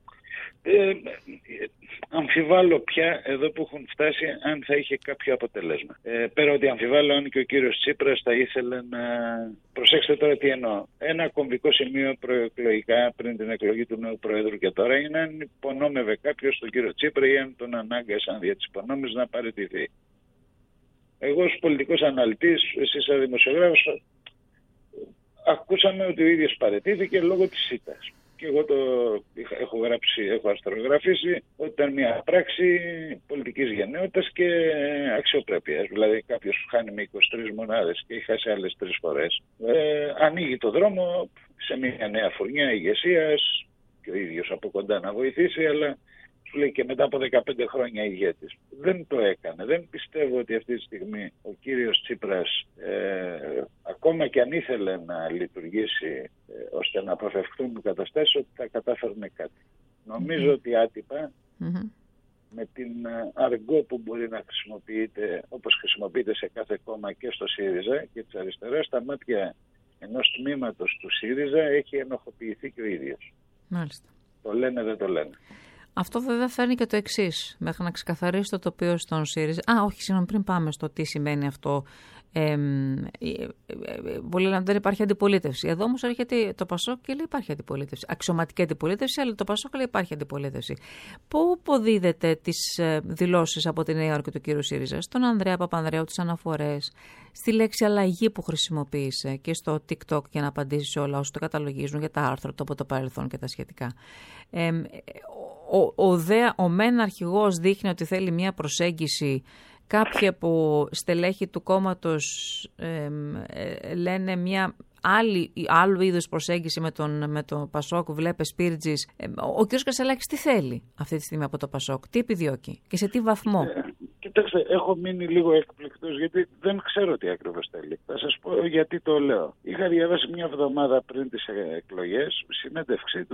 Ε, αμφιβάλλω πια εδώ που έχουν φτάσει αν θα είχε κάποιο αποτέλεσμα. Ε, πέρα ότι αμφιβάλλω αν και ο κύριος Τσίπρας θα ήθελε να... Προσέξτε τώρα τι εννοώ. Ένα κομβικό σημείο προεκλογικά πριν την εκλογή του νέου Προέδρου και τώρα είναι αν υπονόμευε κάποιος τον κύριο Τσίπρα ή αν τον ανάγκασαν δια της υπονόμης να παραιτηθεί. Εγώ ως πολιτικός αναλυτής, εσείς σαν δημοσιογράφος, ακούσαμε ότι ο ίδιος παραιτήθηκε λόγω της ΣΥΤΑΣ. Και εγώ το έχω γράψει, έχω αστρογραφήσει ότι ήταν μια πράξη πολιτικής γενναιότητας και αξιοπρέπειας. Δηλαδή κάποιος που χάνει με είκοσι τρεις μονάδες και έχει χάσει άλλες τρεις φορές, ε, ανοίγει το δρόμο σε μια νέα φουρνιά ηγεσίας και ο ίδιος από κοντά να βοηθήσει, αλλά σου λέει και μετά από δεκαπέντε χρόνια ηγέτης. Δεν το έκανε. Δεν πιστεύω ότι αυτή τη στιγμή ο κύριος Τσίπρας, ε, ακόμα και αν ήθελε να λειτουργήσει ε, ώστε να αποφευχθούν καταστάσεις, ότι θα κατάφερνε κάτι. Νομίζω mm-hmm. ότι άτυπα mm-hmm. με την αργό που μπορεί να χρησιμοποιείται, όπως χρησιμοποιείται σε κάθε κόμμα και στο ΣΥΡΙΖΑ και της αριστεράς, στα μάτια ενός τμήματος του ΣΥΡΙΖΑ έχει ενοχοποιηθεί και ο ίδιος. Μάλιστα. Το λένε, δεν το λένε. Αυτό βέβαια φέρνει και το εξής, μέχρι να ξεκαθαρίσει το τοπίο στον ΣΥΡΙΖΑ. Α, όχι, συγγνώμη, πριν πάμε στο τι σημαίνει αυτό. Ε, ε, ε, πολλοί λένε δεν υπάρχει αντιπολίτευση. Εδώ όμως έρχεται το ΠΑΣΟΚ και λέει υπάρχει αντιπολίτευση. Αξιωματική αντιπολίτευση, αλλά το ΠΑΣΟΚ λέει υπάρχει αντιπολίτευση. Πού αποδίδεται τις δηλώσεις από τη Νέα Υόρκη του κύριου ΣΥΡΙΖΑ, στον Ανδρέα Παπανδρέου, τις αναφορές, στη λέξη αλλαγή που χρησιμοποίησε και στο TikTok για να απαντήσει σε όλα όσοι το καταλογίζουν για τα άρθρα του από το παρελθόν και τα σχετικά. Ε, ο, ο, δε, ο μεν αρχηγός δείχνει ότι θέλει μια προσέγγιση. Κάποιοι από στελέχη του κόμματος ε, ε, λένε μια άλλη, άλλου είδους προσέγγιση με τον, με τον Πασόκ, βλέπε Σπίρτζης. Ε, ο κ. Κασελάκης τι θέλει αυτή τη στιγμή από το Πασόκ, τι επιδιώκει και σε τι βαθμό? Ε, κοιτάξτε, έχω μείνει λίγο έκπληκτος γιατί δεν ξέρω τι ακριβώς θέλει. Θα σας πω γιατί το λέω. Είχα διαβάσει μια εβδομάδα πριν τις εκλογές συνέντευξή του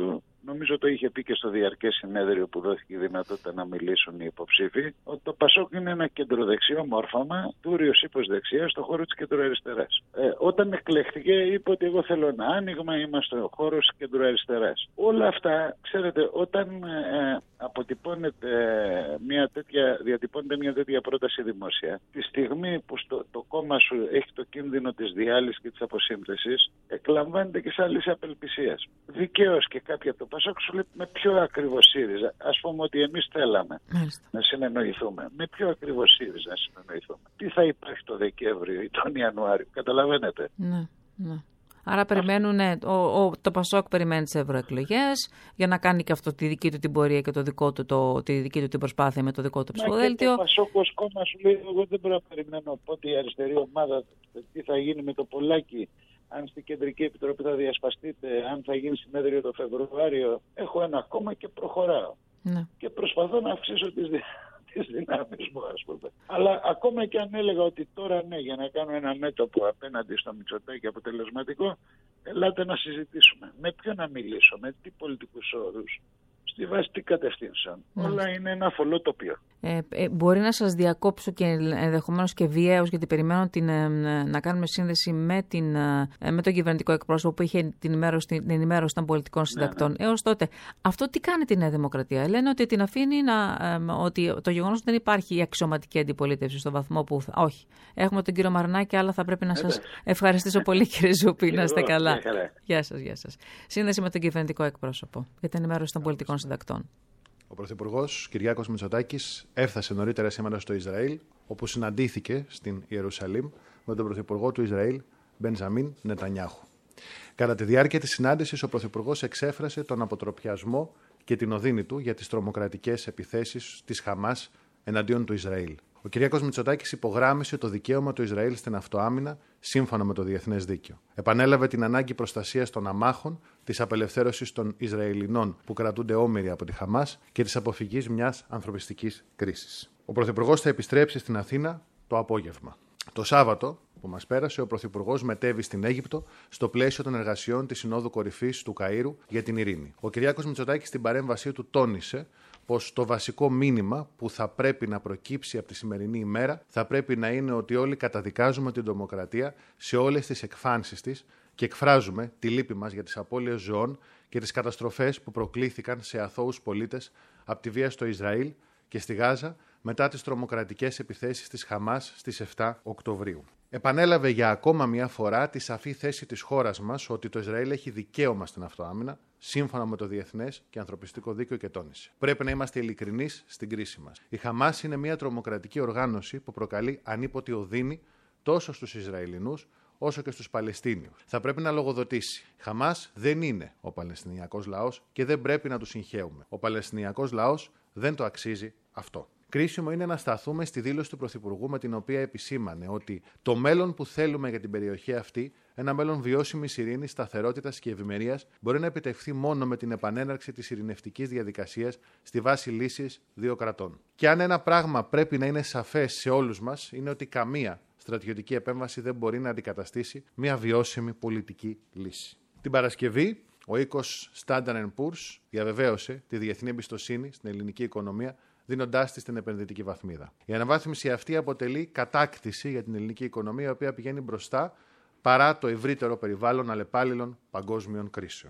νομίζω το είχε πει και στο διαρκές συνέδριο που δόθηκε η δυνατότητα να μιλήσουν οι υποψήφοι, ότι το Πασόκ είναι ένα κεντροδεξιό μόρφωμα του ύπος δεξιά στο χώρο της κεντροαριστεράς. Ε, όταν εκλέχθηκε, είπε ότι εγώ θέλω ένα άνοιγμα, είμαστε ο χώρος της κεντροαριστεράς. Όλα αυτά, ξέρετε, όταν ε, αποτυπώνεται μια τέτοια, διατυπώνεται μια τέτοια πρόταση δημόσια, τη στιγμή που στο, το κόμμα σου έχει το κίνδυνο της διάλυσης και της αποσύνθεσης, εκλαμβάνεται και σαν λύση απελπισίας. Δικαίως και κάποιοι από το Πασόκ σου λέει με ποιο ακριβώς ΣΥΡΙΖΑ. Ας πούμε ότι εμείς θέλαμε Μάλιστα. να συνεννοηθούμε. Με ποιο ακριβώς ΣΥΡΙΖΑ να συνεννοηθούμε. Τι θα υπάρχει το Δεκέμβριο ή τον Ιανουάριο. Καταλαβαίνετε. Ναι, ναι. Άρα περιμένουν, ο, ο, το Πασόκ περιμένει τις ευρωεκλογές για να κάνει και αυτό τη δική του την πορεία και το δικό του, το, τη δική του την προσπάθεια με το δικό του ψηφοδέλτιο. Το Πασόκ ως κόμμα σου λέει εγώ δεν μπορώ να περιμένω πότε η αριστερή ομάδα τι θα γίνει με το Πολάκη, αν στην Κεντρική Επιτροπή θα διασπαστείτε, αν θα γίνει συνέδριο το Φεβρουάριο. Έχω ένα κόμμα και προχωράω. Ναι. Και προσπαθώ να αυξήσω τις τις δυνάμεις μου, ας πούμε. Αλλά ακόμα και αν έλεγα ότι τώρα ναι, για να κάνω ένα μέτωπο απέναντι στο Μητσοτάκη αποτελεσματικό, ελάτε να συζητήσουμε. Με ποιο να μιλήσω, με τι πολιτικούς όρους, στη βάση τι κατευθύνσεων. Όλα είναι ένα αφολό τοπίο. Ε, ε, μπορεί να σας διακόψω και ενδεχομένως και βιαίως, γιατί περιμένω την, ε, να κάνουμε σύνδεση με, την, ε, με τον κυβερνητικό εκπρόσωπο που είχε την ενημέρωση, την ενημέρωση των πολιτικών συντακτών. Ναι, ναι. Έως τότε, αυτό τι κάνει τη Νέα Δημοκρατία? Λένε ότι την αφήνει να. Ε, ότι το γεγονός ότι δεν υπάρχει η αξιωματική αντιπολίτευση στο βαθμό που. Θα, όχι. Έχουμε τον κύριο Μαρνάκη, αλλά θα πρέπει να σας ευχαριστήσω πολύ, κύριε Ζουπή. Να είστε καλά. Γεια σας, γεια σας. Σύνδεση με τον κυβερνητικό εκπρόσωπο για την ενημέρωση των πολιτικών συντακτών. Ο Πρωθυπουργός Κυριάκος Μητσοτάκης έφτασε νωρίτερα σήμερα στο Ισραήλ, όπου συναντήθηκε στην Ιερουσαλήμ με τον Πρωθυπουργό του Ισραήλ, Μπενζαμίν Νετανιάχου. Κατά τη διάρκεια της συνάντησης, ο Πρωθυπουργός εξέφρασε τον αποτροπιασμό και την οδύνη του για τις τρομοκρατικές επιθέσεις της Χαμάς εναντίον του Ισραήλ. Ο Κυριάκος Μητσοτάκης υπογράμμισε το δικαίωμα του Ισραήλ στην αυτοάμυνα σύμφωνα με το διεθνές δίκαιο. Επανέλαβε την ανάγκη προστασίας των αμάχων, της απελευθέρωσης των Ισραηλινών που κρατούνται όμοιροι από τη Χαμάς και της αποφυγής μιας ανθρωπιστικής κρίσης. Ο Πρωθυπουργός θα επιστρέψει στην Αθήνα το απόγευμα. Το Σάββατο που μας πέρασε, ο Πρωθυπουργός μετέβη στην Αίγυπτο στο πλαίσιο των εργασιών της Συνόδου Κορυφής του Καΐρου για την ειρήνη. Ο Κυριάκος Μητσοτάκης στην παρέμβασή του τόνισε πως το βασικό μήνυμα που θα πρέπει να προκύψει από τη σημερινή ημέρα θα πρέπει να είναι ότι όλοι καταδικάζουμε την τρομοκρατία σε όλες τις εκφάνσεις της και εκφράζουμε τη λύπη μας για τις απώλειες ζωών και τις καταστροφές που προκλήθηκαν σε αθώους πολίτες από τη βία στο Ισραήλ και στη Γάζα μετά τις τρομοκρατικές επιθέσεις της Χαμάς στις επτά Οκτωβρίου. Επανέλαβε για ακόμα μια φορά τη σαφή θέση της χώρας μας ότι το Ισραήλ έχει δικαίωμα στην αυτοάμυνα, σύμφωνα με το διεθνές και ανθρωπιστικό δίκαιο, και τόνισε. Πρέπει να είμαστε ειλικρινείς στην κρίση μας. Η Χαμάς είναι μια τρομοκρατική οργάνωση που προκαλεί ανίποτη οδύνη τόσο στους Ισραηλινούς όσο και στους Παλαιστίνιους. Θα πρέπει να λογοδοτήσει. Η Χαμάς δεν είναι ο Παλαιστινιακός λαός και δεν πρέπει να του συγχέουμε. Ο Παλαιστινιακός λαός δεν το αξίζει αυτό. Κρίσιμο είναι να σταθούμε στη δήλωση του Πρωθυπουργού με την οποία επισήμανε ότι το μέλλον που θέλουμε για την περιοχή αυτή, ένα μέλλον βιώσιμης ειρήνης, σταθερότητας και ευημερίας, μπορεί να επιτευχθεί μόνο με την επανέναρξη της ειρηνευτικής διαδικασίας στη βάση λύσης δύο κρατών. Και αν ένα πράγμα πρέπει να είναι σαφές σε όλους μας, είναι ότι καμία στρατιωτική επέμβαση δεν μπορεί να αντικαταστήσει μια βιώσιμη πολιτική λύση. Την Παρασκευή, ο οίκος Standard and Poor's διαβεβαίωσε τη διεθνή εμπιστοσύνη στην ελληνική οικονομία, δίνοντάς της την επενδυτική βαθμίδα. Η αναβάθμιση αυτή αποτελεί κατάκτηση για την ελληνική οικονομία, η οποία πηγαίνει μπροστά παρά το ευρύτερο περιβάλλον αλλεπάλληλων παγκόσμιων κρίσεων.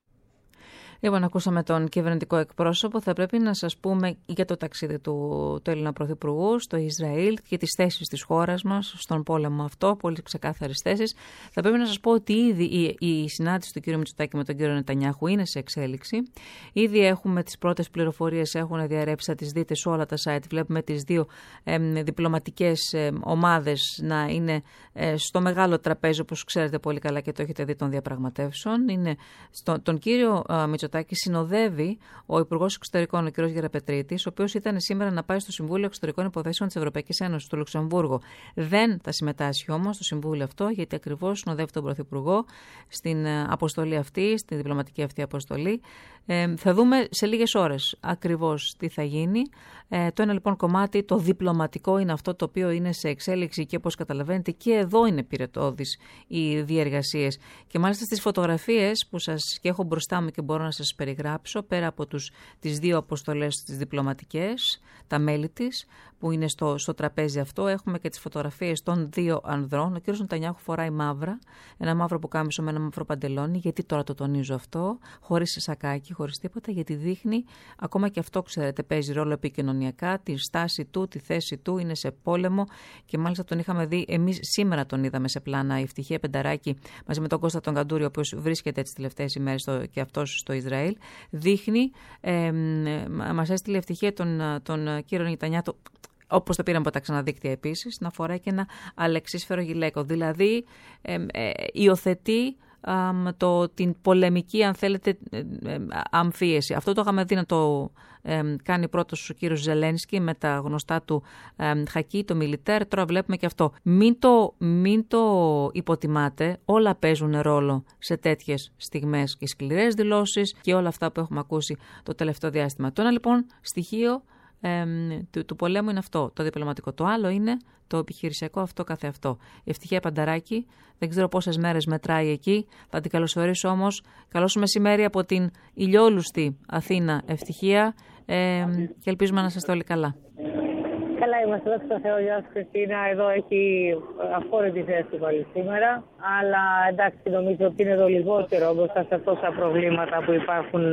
Λοιπόν, ακούσαμε τον κυβερνητικό εκπρόσωπο. Θα πρέπει να σας πούμε για το ταξίδι του, του Έλληνα Πρωθυπουργού στο Ισραήλ και τις θέσεις της χώρας μας στον πόλεμο αυτό, πολύ ξεκάθαρες θέσεις. Θα πρέπει να σας πω ότι ήδη η, η συνάντηση του κ. Μητσοτάκη με τον κ. Νετανιάχου είναι σε εξέλιξη. Ήδη έχουμε τις πρώτες πληροφορίες, έχουν διαρρεύσει, θα τις δείτε σε όλα τα site. Βλέπουμε τις δύο ε, διπλωματικές ε, ομάδες να είναι ε, στο μεγάλο τραπέζι, όπως ξέρετε πολύ καλά και το έχετε δει, των διαπραγματεύσεων. Είναι στο, τον κύριο ε, Μητσοτάκη συνοδεύει ο Υπουργός Εξωτερικών, ο κ. Γεραπετρίτης, ο οποίος ήταν σήμερα να πάει στο Συμβούλιο Εξωτερικών Υποθέσεων της Ευρωπαϊκής Ένωσης στο Λουξεμβούργο. Δεν θα συμμετάσχει όμως στο Συμβούλιο αυτό, γιατί ακριβώς συνοδεύει τον Πρωθυπουργό στην αποστολή αυτή, στην διπλωματική αυτή αποστολή. Ε, θα δούμε σε λίγες ώρες ακριβώς τι θα γίνει. Ε, το ένα λοιπόν κομμάτι, το διπλωματικό, είναι αυτό το οποίο είναι σε εξέλιξη και όπως καταλαβαίνετε και εδώ είναι πυρετώδης οι διεργασίες. Και μάλιστα στις φωτογραφίες που σας και έχω μπροστά μου και μπορώ να σας σας περιγράψω, πέρα από τους, τις δύο αποστολές τις διπλωματικές, τα μέλη της, που είναι στο, στο τραπέζι αυτό, έχουμε και τις φωτογραφίες των δύο ανδρών. Ο κ. Νετανιάχου φοράει μαύρα, ένα μαύρο πουκάμισο με ένα μαύρο παντελόνι. Γιατί τώρα το τονίζω αυτό, χωρίς σακάκι, χωρίς τίποτα, γιατί δείχνει, ακόμα και αυτό ξέρετε, παίζει ρόλο επικοινωνιακά, τη στάση του, τη θέση του, είναι σε πόλεμο και μάλιστα τον είχαμε δει, εμείς σήμερα τον είδαμε σε πλάνα, η Ευτυχία Πενταράκη μαζί με τον Κώστα τον Καντούρη, ο οποίος βρίσκεται τις τελευταίες ημέρες στο, και αυτός στο Ισραήλ, δείχνει, ε, μας έστειλε Ευτυχία τον, τον κύριο Νετανιάχου, όπως το πήραμε από τα ξαναδίκτυα επίσης, να φοράει και ένα αλεξίσφαιρο γυλαίκο. Δηλαδή ε, ε, υιοθετεί ε, το, την πολεμική, αν θέλετε, ε, ε, αμφίεση. Αυτό το είχαμε δει να το ε, κάνει πρώτος ο κύριος Ζελένσκι με τα γνωστά του ε, χακί, το μιλιτέρ. Τώρα βλέπουμε και αυτό. Μην το, μην το υποτιμάτε. Όλα παίζουν ρόλο σε τέτοιες στιγμές και σκληρές δηλώσεις και όλα αυτά που έχουμε ακούσει το τελευταίο διάστημα. Το ένα λοιπόν στοιχείο Ε, του, του πολέμου είναι αυτό, το διπλωματικό. Το άλλο είναι το επιχειρησιακό αυτό καθεαυτό. Η Ευτυχία Πανταράκη, δεν ξέρω πόσες μέρες μετράει εκεί. Θα την καλωσορίσω όμως. Καλώς μεσημέρι από την ηλιόλουστη Αθήνα, Ευτυχία, ε, και ελπίζουμε να είστε όλοι καλά. Καλά είμαστε, δόξα τω Θεώ. Γεια σας Χριστίνα, εδώ έχει αφόρητη θέση πάλι σήμερα. Αλλά εντάξει, νομίζω ότι είναι εδώ λιγότερο μπροστά σε τόσα προβλήματα που υπάρχουν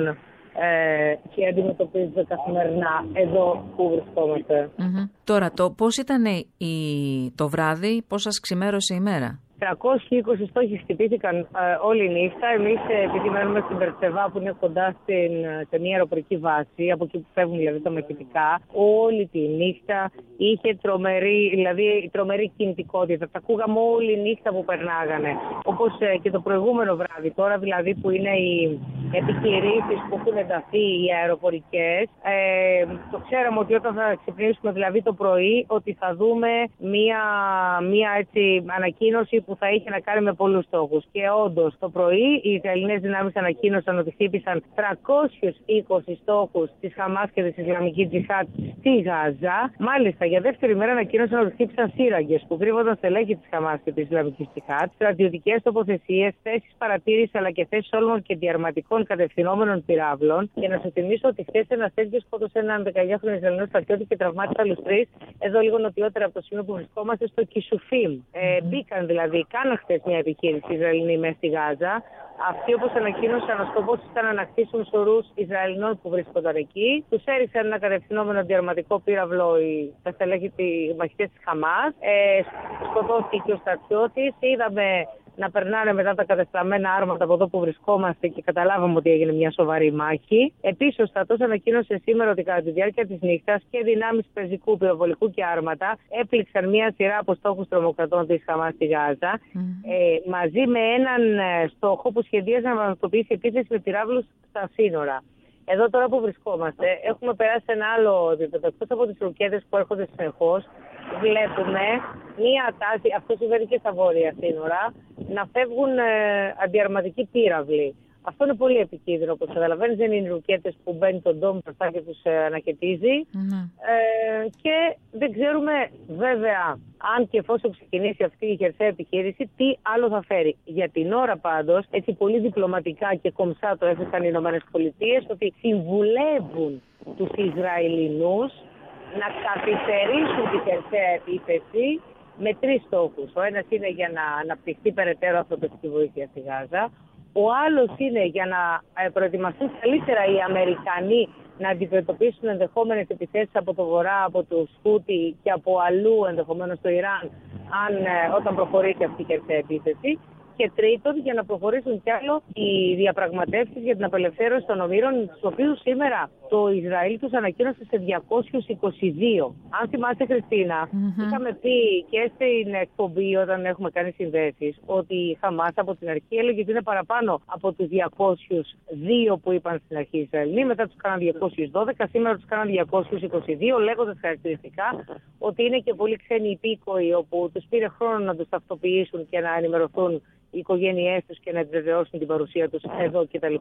Ε, και αντιμετωπίζονται καθημερινά εδώ που βρισκόμαστε. Mm-hmm. Τώρα, το πώς ήταν η, το βράδυ, πώς σας ξημέρωσε η μέρα? τριακόσιοι είκοσι στόχοι χτυπήθηκαν ε, όλη η νύχτα. Εμείς, ε, επειδή μένουμε στην Περτσεβά που είναι κοντά στην, σε μια αεροπορική βάση, από εκεί που φεύγουν δηλαδή τα μαχητικά, όλη τη νύχτα είχε τρομερή, δηλαδή, τρομερή κινητικότητα. Τα ακούγαμε όλη η νύχτα που περνάγανε. Όπως ε, και το προηγούμενο βράδυ, τώρα δηλαδή που είναι οι επιχειρήσεις που έχουν ενταθεί οι αεροπορικές. Ε, το ξέραμε ότι όταν θα ξυπνήσουμε δηλαδή το πρωί, ότι θα δούμε μια, μια έτσι, ανακοίνωση που θα είχε να κάνει με πολλούς στόχους. Και όντως το πρωί οι Ισραηλινές δυνάμεις ανακοίνωσαν ότι χτύπησαν τριακόσιους είκοσι στόχους της Χαμάς και της Ισλαμικής Τζιχάντ στη Γάζα. Μάλιστα, για δεύτερη μέρα ανακοίνωσαν ότι χτύπησαν σύραγγες που κρύβονταν στελέχη της Χαμάς και της Ισλαμικής Τζιχάντ, στρατιωτικές τοποθεσίες, θέσεις παρατήρησης αλλά και θέσεις όλμων και διαρματικών κατευθυνόμενων πυράβλων. Και να σου θυμίσω ότι χθες ένας τέτοιος σκότωσε έναν δεκαεννιάχρονο Ισραηλινό στρατιώτη και τραυμάτισε άλλους τρεις, εδώ λίγο νοτιότερα από το σημείο που βρισκόμαστε, στο Κισουφίμ. Ε, μπήκαν δηλαδή. Κάναν χθες μια επιχείρηση Ισραηλινή μέσα στη Γάζα. Αυτοί, όπως ανακοίνωσαν, ο σκοπός ήταν να ανακτήσουν σωρούς Ισραηλινών που βρίσκονταν εκεί. Τους έριξαν ένα κατευθυνόμενο διαρματικό πύραυλο οι μαχητές της Χαμάς. Ε, σκοτώθηκε και ο στρατιώτης. Είδαμε να περνάνε μετά τα κατεστραμμένα άρματα από εδώ που βρισκόμαστε και καταλάβαμε ότι έγινε μια σοβαρή μάχη. Επίσης, ο στρατός ανακοίνωσε σήμερα ότι κατά τη διάρκεια της νύχτας και δυνάμεις πεζικού, πυροβολικού και άρματα έπληξαν μια σειρά από στόχους τρομοκρατών της Χαμάς στη Γάζα, mm. ε, μαζί με έναν στόχο που σχεδίαζε να πραγματοποιήσει επίθεση με πυράβλους στα σύνορα. Εδώ τώρα που βρισκόμαστε έχουμε περάσει ένα άλλο επίπεδο. Εκτός από τις ρουκέτες που έρχονται συνεχώς, βλέπουμε μία τάση, αυτό συμβαίνει και στα βόρεια σύνορα, να φεύγουν ε, αντιαρματικοί πύραυλοι. Αυτό είναι πολύ επικίνδυνο, όπως καταλαβαίνεις. Δεν είναι οι ρουκέτες που μπαίνει τον ντόμ μπροστά και τους ε, ανακαιτίζει. Mm-hmm. Ε, και δεν ξέρουμε βέβαια αν και εφόσον ξεκινήσει αυτή η χερσαία επιχείρηση, τι άλλο θα φέρει. Για την ώρα πάντως, έτσι πολύ διπλωματικά και κομψά το έφεσαν οι Ηνωμένες Πολιτείες, ότι συμβουλεύουν τους Ισραηλινούς να καθυστερήσουν τη χερσαία επίθεση με τρεις στόχους. Ο ένας είναι για να αναπτυχθεί περαιτέρω ανθρωπιστική βοήθεια στη Γάζα. Ο άλλος είναι για να προετοιμαστούν καλύτερα οι Αμερικανοί να αντιμετωπίσουν ενδεχόμενες επιθέσεις από το βορρά, από τους Χούτι και από αλλού, ενδεχομένως στο Ιράν, αν, όταν προχωρήσει αυτή η χερσαία επίθεση. Και τρίτον, για να προχωρήσουν κι άλλο οι διαπραγματεύσεις για την απελευθέρωση των ομήρων, τους οποίους σήμερα το Ισραήλ τους ανακοίνωσε σε διακόσιους είκοσι δύο. Αν θυμάστε, Χριστίνα, mm-hmm. είχαμε πει και στην εκπομπή όταν έχουμε κάνει συνδέσεις ότι η Χαμάς από την αρχή έλεγε ότι είναι παραπάνω από τους διακόσιους δύο που είπαν στην αρχή οι Ισραηλοί. Μετά τους κάναν διακόσιους δώδεκα, σήμερα τους κάναν διακόσιους είκοσι δύο, λέγοντας χαρακτηριστικά ότι είναι και πολύ ξένοι υπήκοοι, όπου τους πήρε χρόνο να τους ταυτοποιήσουν και να ενημερωθούν οι οικογένειές τους και να επιβεβαιώσουν την παρουσία τους εδώ κτλ.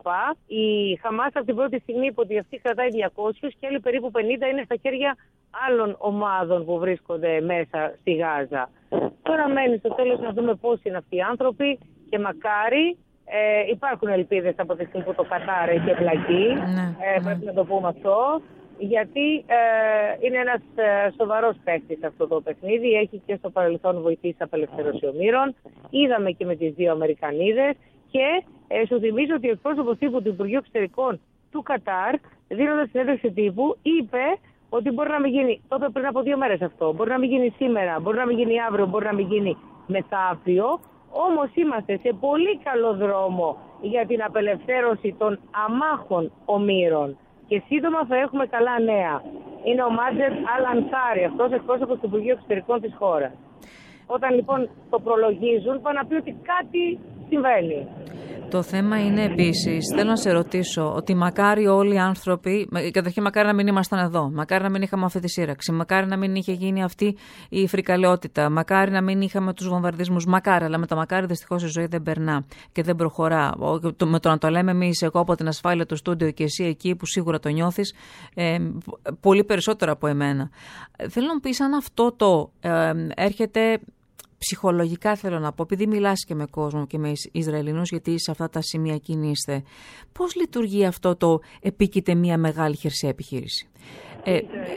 Η Χαμάς από την πρώτη στιγμή είπε ότι αυτή κρατάει διακόσιους και άλλοι περίπου πενήντα είναι στα χέρια άλλων ομάδων που βρίσκονται μέσα στη Γάζα. Τώρα μένει στο τέλος να δούμε πώς είναι αυτοί οι άνθρωποι και μακάρι Ε, υπάρχουν ελπίδες από τη στιγμή που το Κατάρ έχει εμπλακεί. Ναι, ε, ναι. Πρέπει να το πούμε αυτό. Γιατί ε, είναι ένας ε, σοβαρός παίκτης αυτό το παιχνίδι. Έχει και στο παρελθόν βοηθήσει απελευθέρωση ομήρων. Είδαμε και με τις δύο Αμερικανίδες. Και ε, σου θυμίζω ότι ο εκπρόσωπος τύπου του Υπουργείου Εξωτερικών του Κατάρ, δίνοντας συνέντευξη τύπου, είπε ότι μπορεί να μην γίνει, τότε πριν από δύο μέρες αυτό, μπορεί να μην γίνει σήμερα, μπορεί να μην γίνει αύριο, μπορεί να μην γίνει μεθαύριο. Όμως είμαστε σε πολύ καλό δρόμο για την απελευθέρωση των αμάχων ομήρων. Και σύντομα θα έχουμε καλά νέα. Είναι ο Μάτζετ Αλ-Ανσάρι, αυτός εκπρόσωπος του Υπουργείου Εξωτερικών της χώρας. Όταν λοιπόν το προλογίζουν, πάνε να πει ότι κάτι συμβαίνει. Το θέμα είναι επίσης, θέλω να σε ρωτήσω, ότι μακάρι όλοι οι άνθρωποι, καταρχήν μακάρι να μην ήμασταν εδώ, μακάρι να μην είχαμε αυτή τη σύραξη, μακάρι να μην είχε γίνει αυτή η φρικαλαιότητα, μακάρι να μην είχαμε τους βομβαρδισμούς, μακάρι, αλλά με τα μακάρι δυστυχώς η ζωή δεν περνά και δεν προχωρά. Με το να το λέμε εμείς, εγώ από την ασφάλεια του στούντιο και εσύ εκεί που σίγουρα το νιώθεις, ε, πολύ περισσότερο από εμένα. Θέλω να μου πεις αν αυτό το ε, έρχεται... Ψυχολογικά θέλω να πω, επειδή μιλάς και με κόσμο και με Ισραηλινούς, γιατί σε αυτά τα σημεία κινείστε, πώς λειτουργεί αυτό το επίκειται μια μεγάλη χερσαία επιχείρηση? Ε,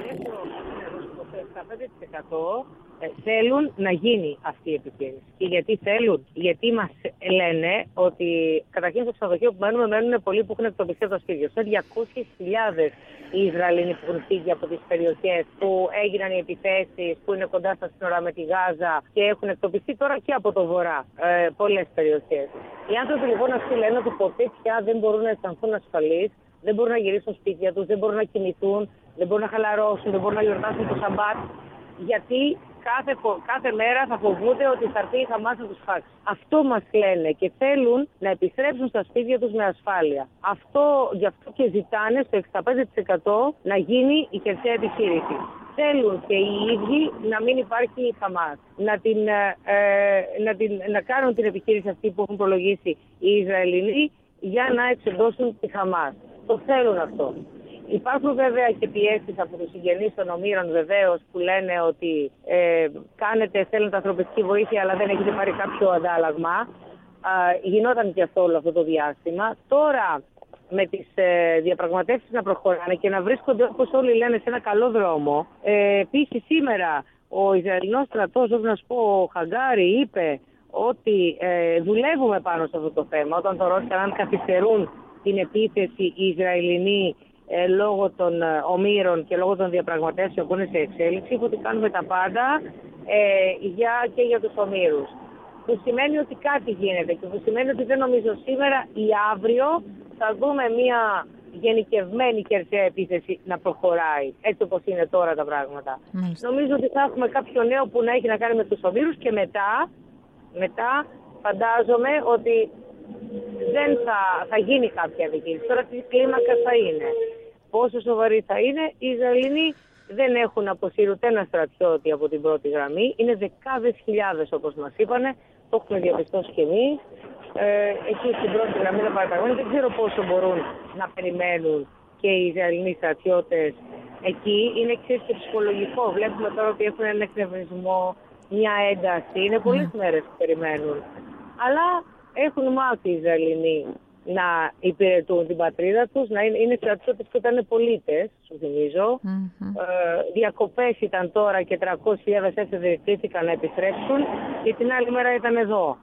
θέλουν να γίνει αυτή η επιχείρηση. Και γιατί θέλουν? Γιατί μας λένε ότι καταρχήν στο ξενοδοχείο που μένουμε, μένουν πολλοί που έχουν εκτοπιστεί από το σπίτι. Σε διακόσιες χιλιάδες οι Ισραηλινοί που έχουν φύγει από τις περιοχές που έγιναν οι επιθέσεις, που είναι κοντά στα σύνορα με τη Γάζα και έχουν εκτοπιστεί τώρα και από το βορρά. Ε, πολλές περιοχές. Οι άνθρωποι λοιπόν αυτοί λένε ότι ποτέ πια δεν μπορούν να αισθανθούν ασφαλείς, δεν μπορούν να γυρίσουν σπίτια τους, δεν μπορούν να κοιμηθούν, δεν μπορούν να χαλαρώσουν, δεν μπορούν να γιορτάσουν το Σαμπάτ. Γιατί κάθε, κάθε μέρα θα φοβούνται ότι θα έρθει η Χαμάς να τους φάξει. Αυτό μας λένε και θέλουν να επιστρέψουν στα σπίτια τους με ασφάλεια. Αυτό, γι' αυτό και ζητάνε στο εξήντα πέντε τοις εκατό να γίνει η χερσαία επιχείρηση. Θέλουν και οι ίδιοι να μην υπάρχει η Χαμάς. Να, την, ε, να, την, να κάνουν την επιχείρηση αυτή που έχουν προλογίσει οι Ισραηλινοί για να εξεντώσουν τη Χαμάς. Το θέλουν αυτό. Υπάρχουν βέβαια και πιέσεις από τους συγγενείς των ομήρων βεβαίως που λένε ότι ε, κάνετε, θέλετε ανθρωπιστική βοήθεια αλλά δεν έχετε πάρει κάποιο αντάλλαγμα. Ε, γινόταν και αυτό όλο αυτό το διάστημα. Τώρα με τις ε, διαπραγματεύσεις να προχωράνε και να βρίσκονται όπως όλοι λένε σε ένα καλό δρόμο. Ε, επίσης σήμερα ο Ισραηλινός στρατός, όπως να σου πω, ο Χαγκάρη είπε ότι ε, δουλεύουμε πάνω σε αυτό το θέμα. Όταν το ρώτησαν αν καθυστερούν την επίθεση οι Ισραηλινοί Ε, λόγω των ε, ομήρων και λόγω των διαπραγματεύσεων που είναι σε εξέλιξη, που ότι κάνουμε τα πάντα ε, για, και για τους ομήρους. Που σημαίνει ότι κάτι γίνεται και που σημαίνει ότι δεν νομίζω σήμερα ή αύριο θα δούμε μια γενικευμένη χερσαία επίθεση να προχωράει, έτσι όπως είναι τώρα τα πράγματα. Mm. Νομίζω ότι θα έχουμε κάποιο νέο που να έχει να κάνει με τους ομήρους και μετά, μετά φαντάζομαι ότι δεν θα, θα γίνει κάποια επιχείρηση. Τώρα τι κλίμακα θα είναι, πόσο σοβαρή θα είναι. Οι Ισραηλινοί δεν έχουν αποσύρει ούτε ένα στρατιώτη από την πρώτη γραμμή. Είναι δεκάδες χιλιάδες όπως μας είπανε. Το έχουμε διαπιστώσει και εμείς. Ε, εκεί στην πρώτη γραμμή δεν παρακαλούν. Δεν ξέρω πόσο μπορούν να περιμένουν και οι Ισραηλινοί στρατιώτες εκεί. Είναι εξής και ψυχολογικό. Βλέπουμε τώρα ότι έχουν ένα εκνευρισμό, μια ένταση. Είναι πολλές μέρες που περιμένουν. Αλλά έχουν μάθει οι Ισραηλινοί να υπηρετούν την πατρίδα τους, να είναι, είναι στρατιώτες και όταν είναι πολίτες, σου θυμίζω. Mm-hmm. Ε, διακοπές ήταν τώρα και τριακόσιες χιλιάδες έτσι διεκδίθηκαν να επιστρέψουν και την άλλη μέρα ήταν εδώ.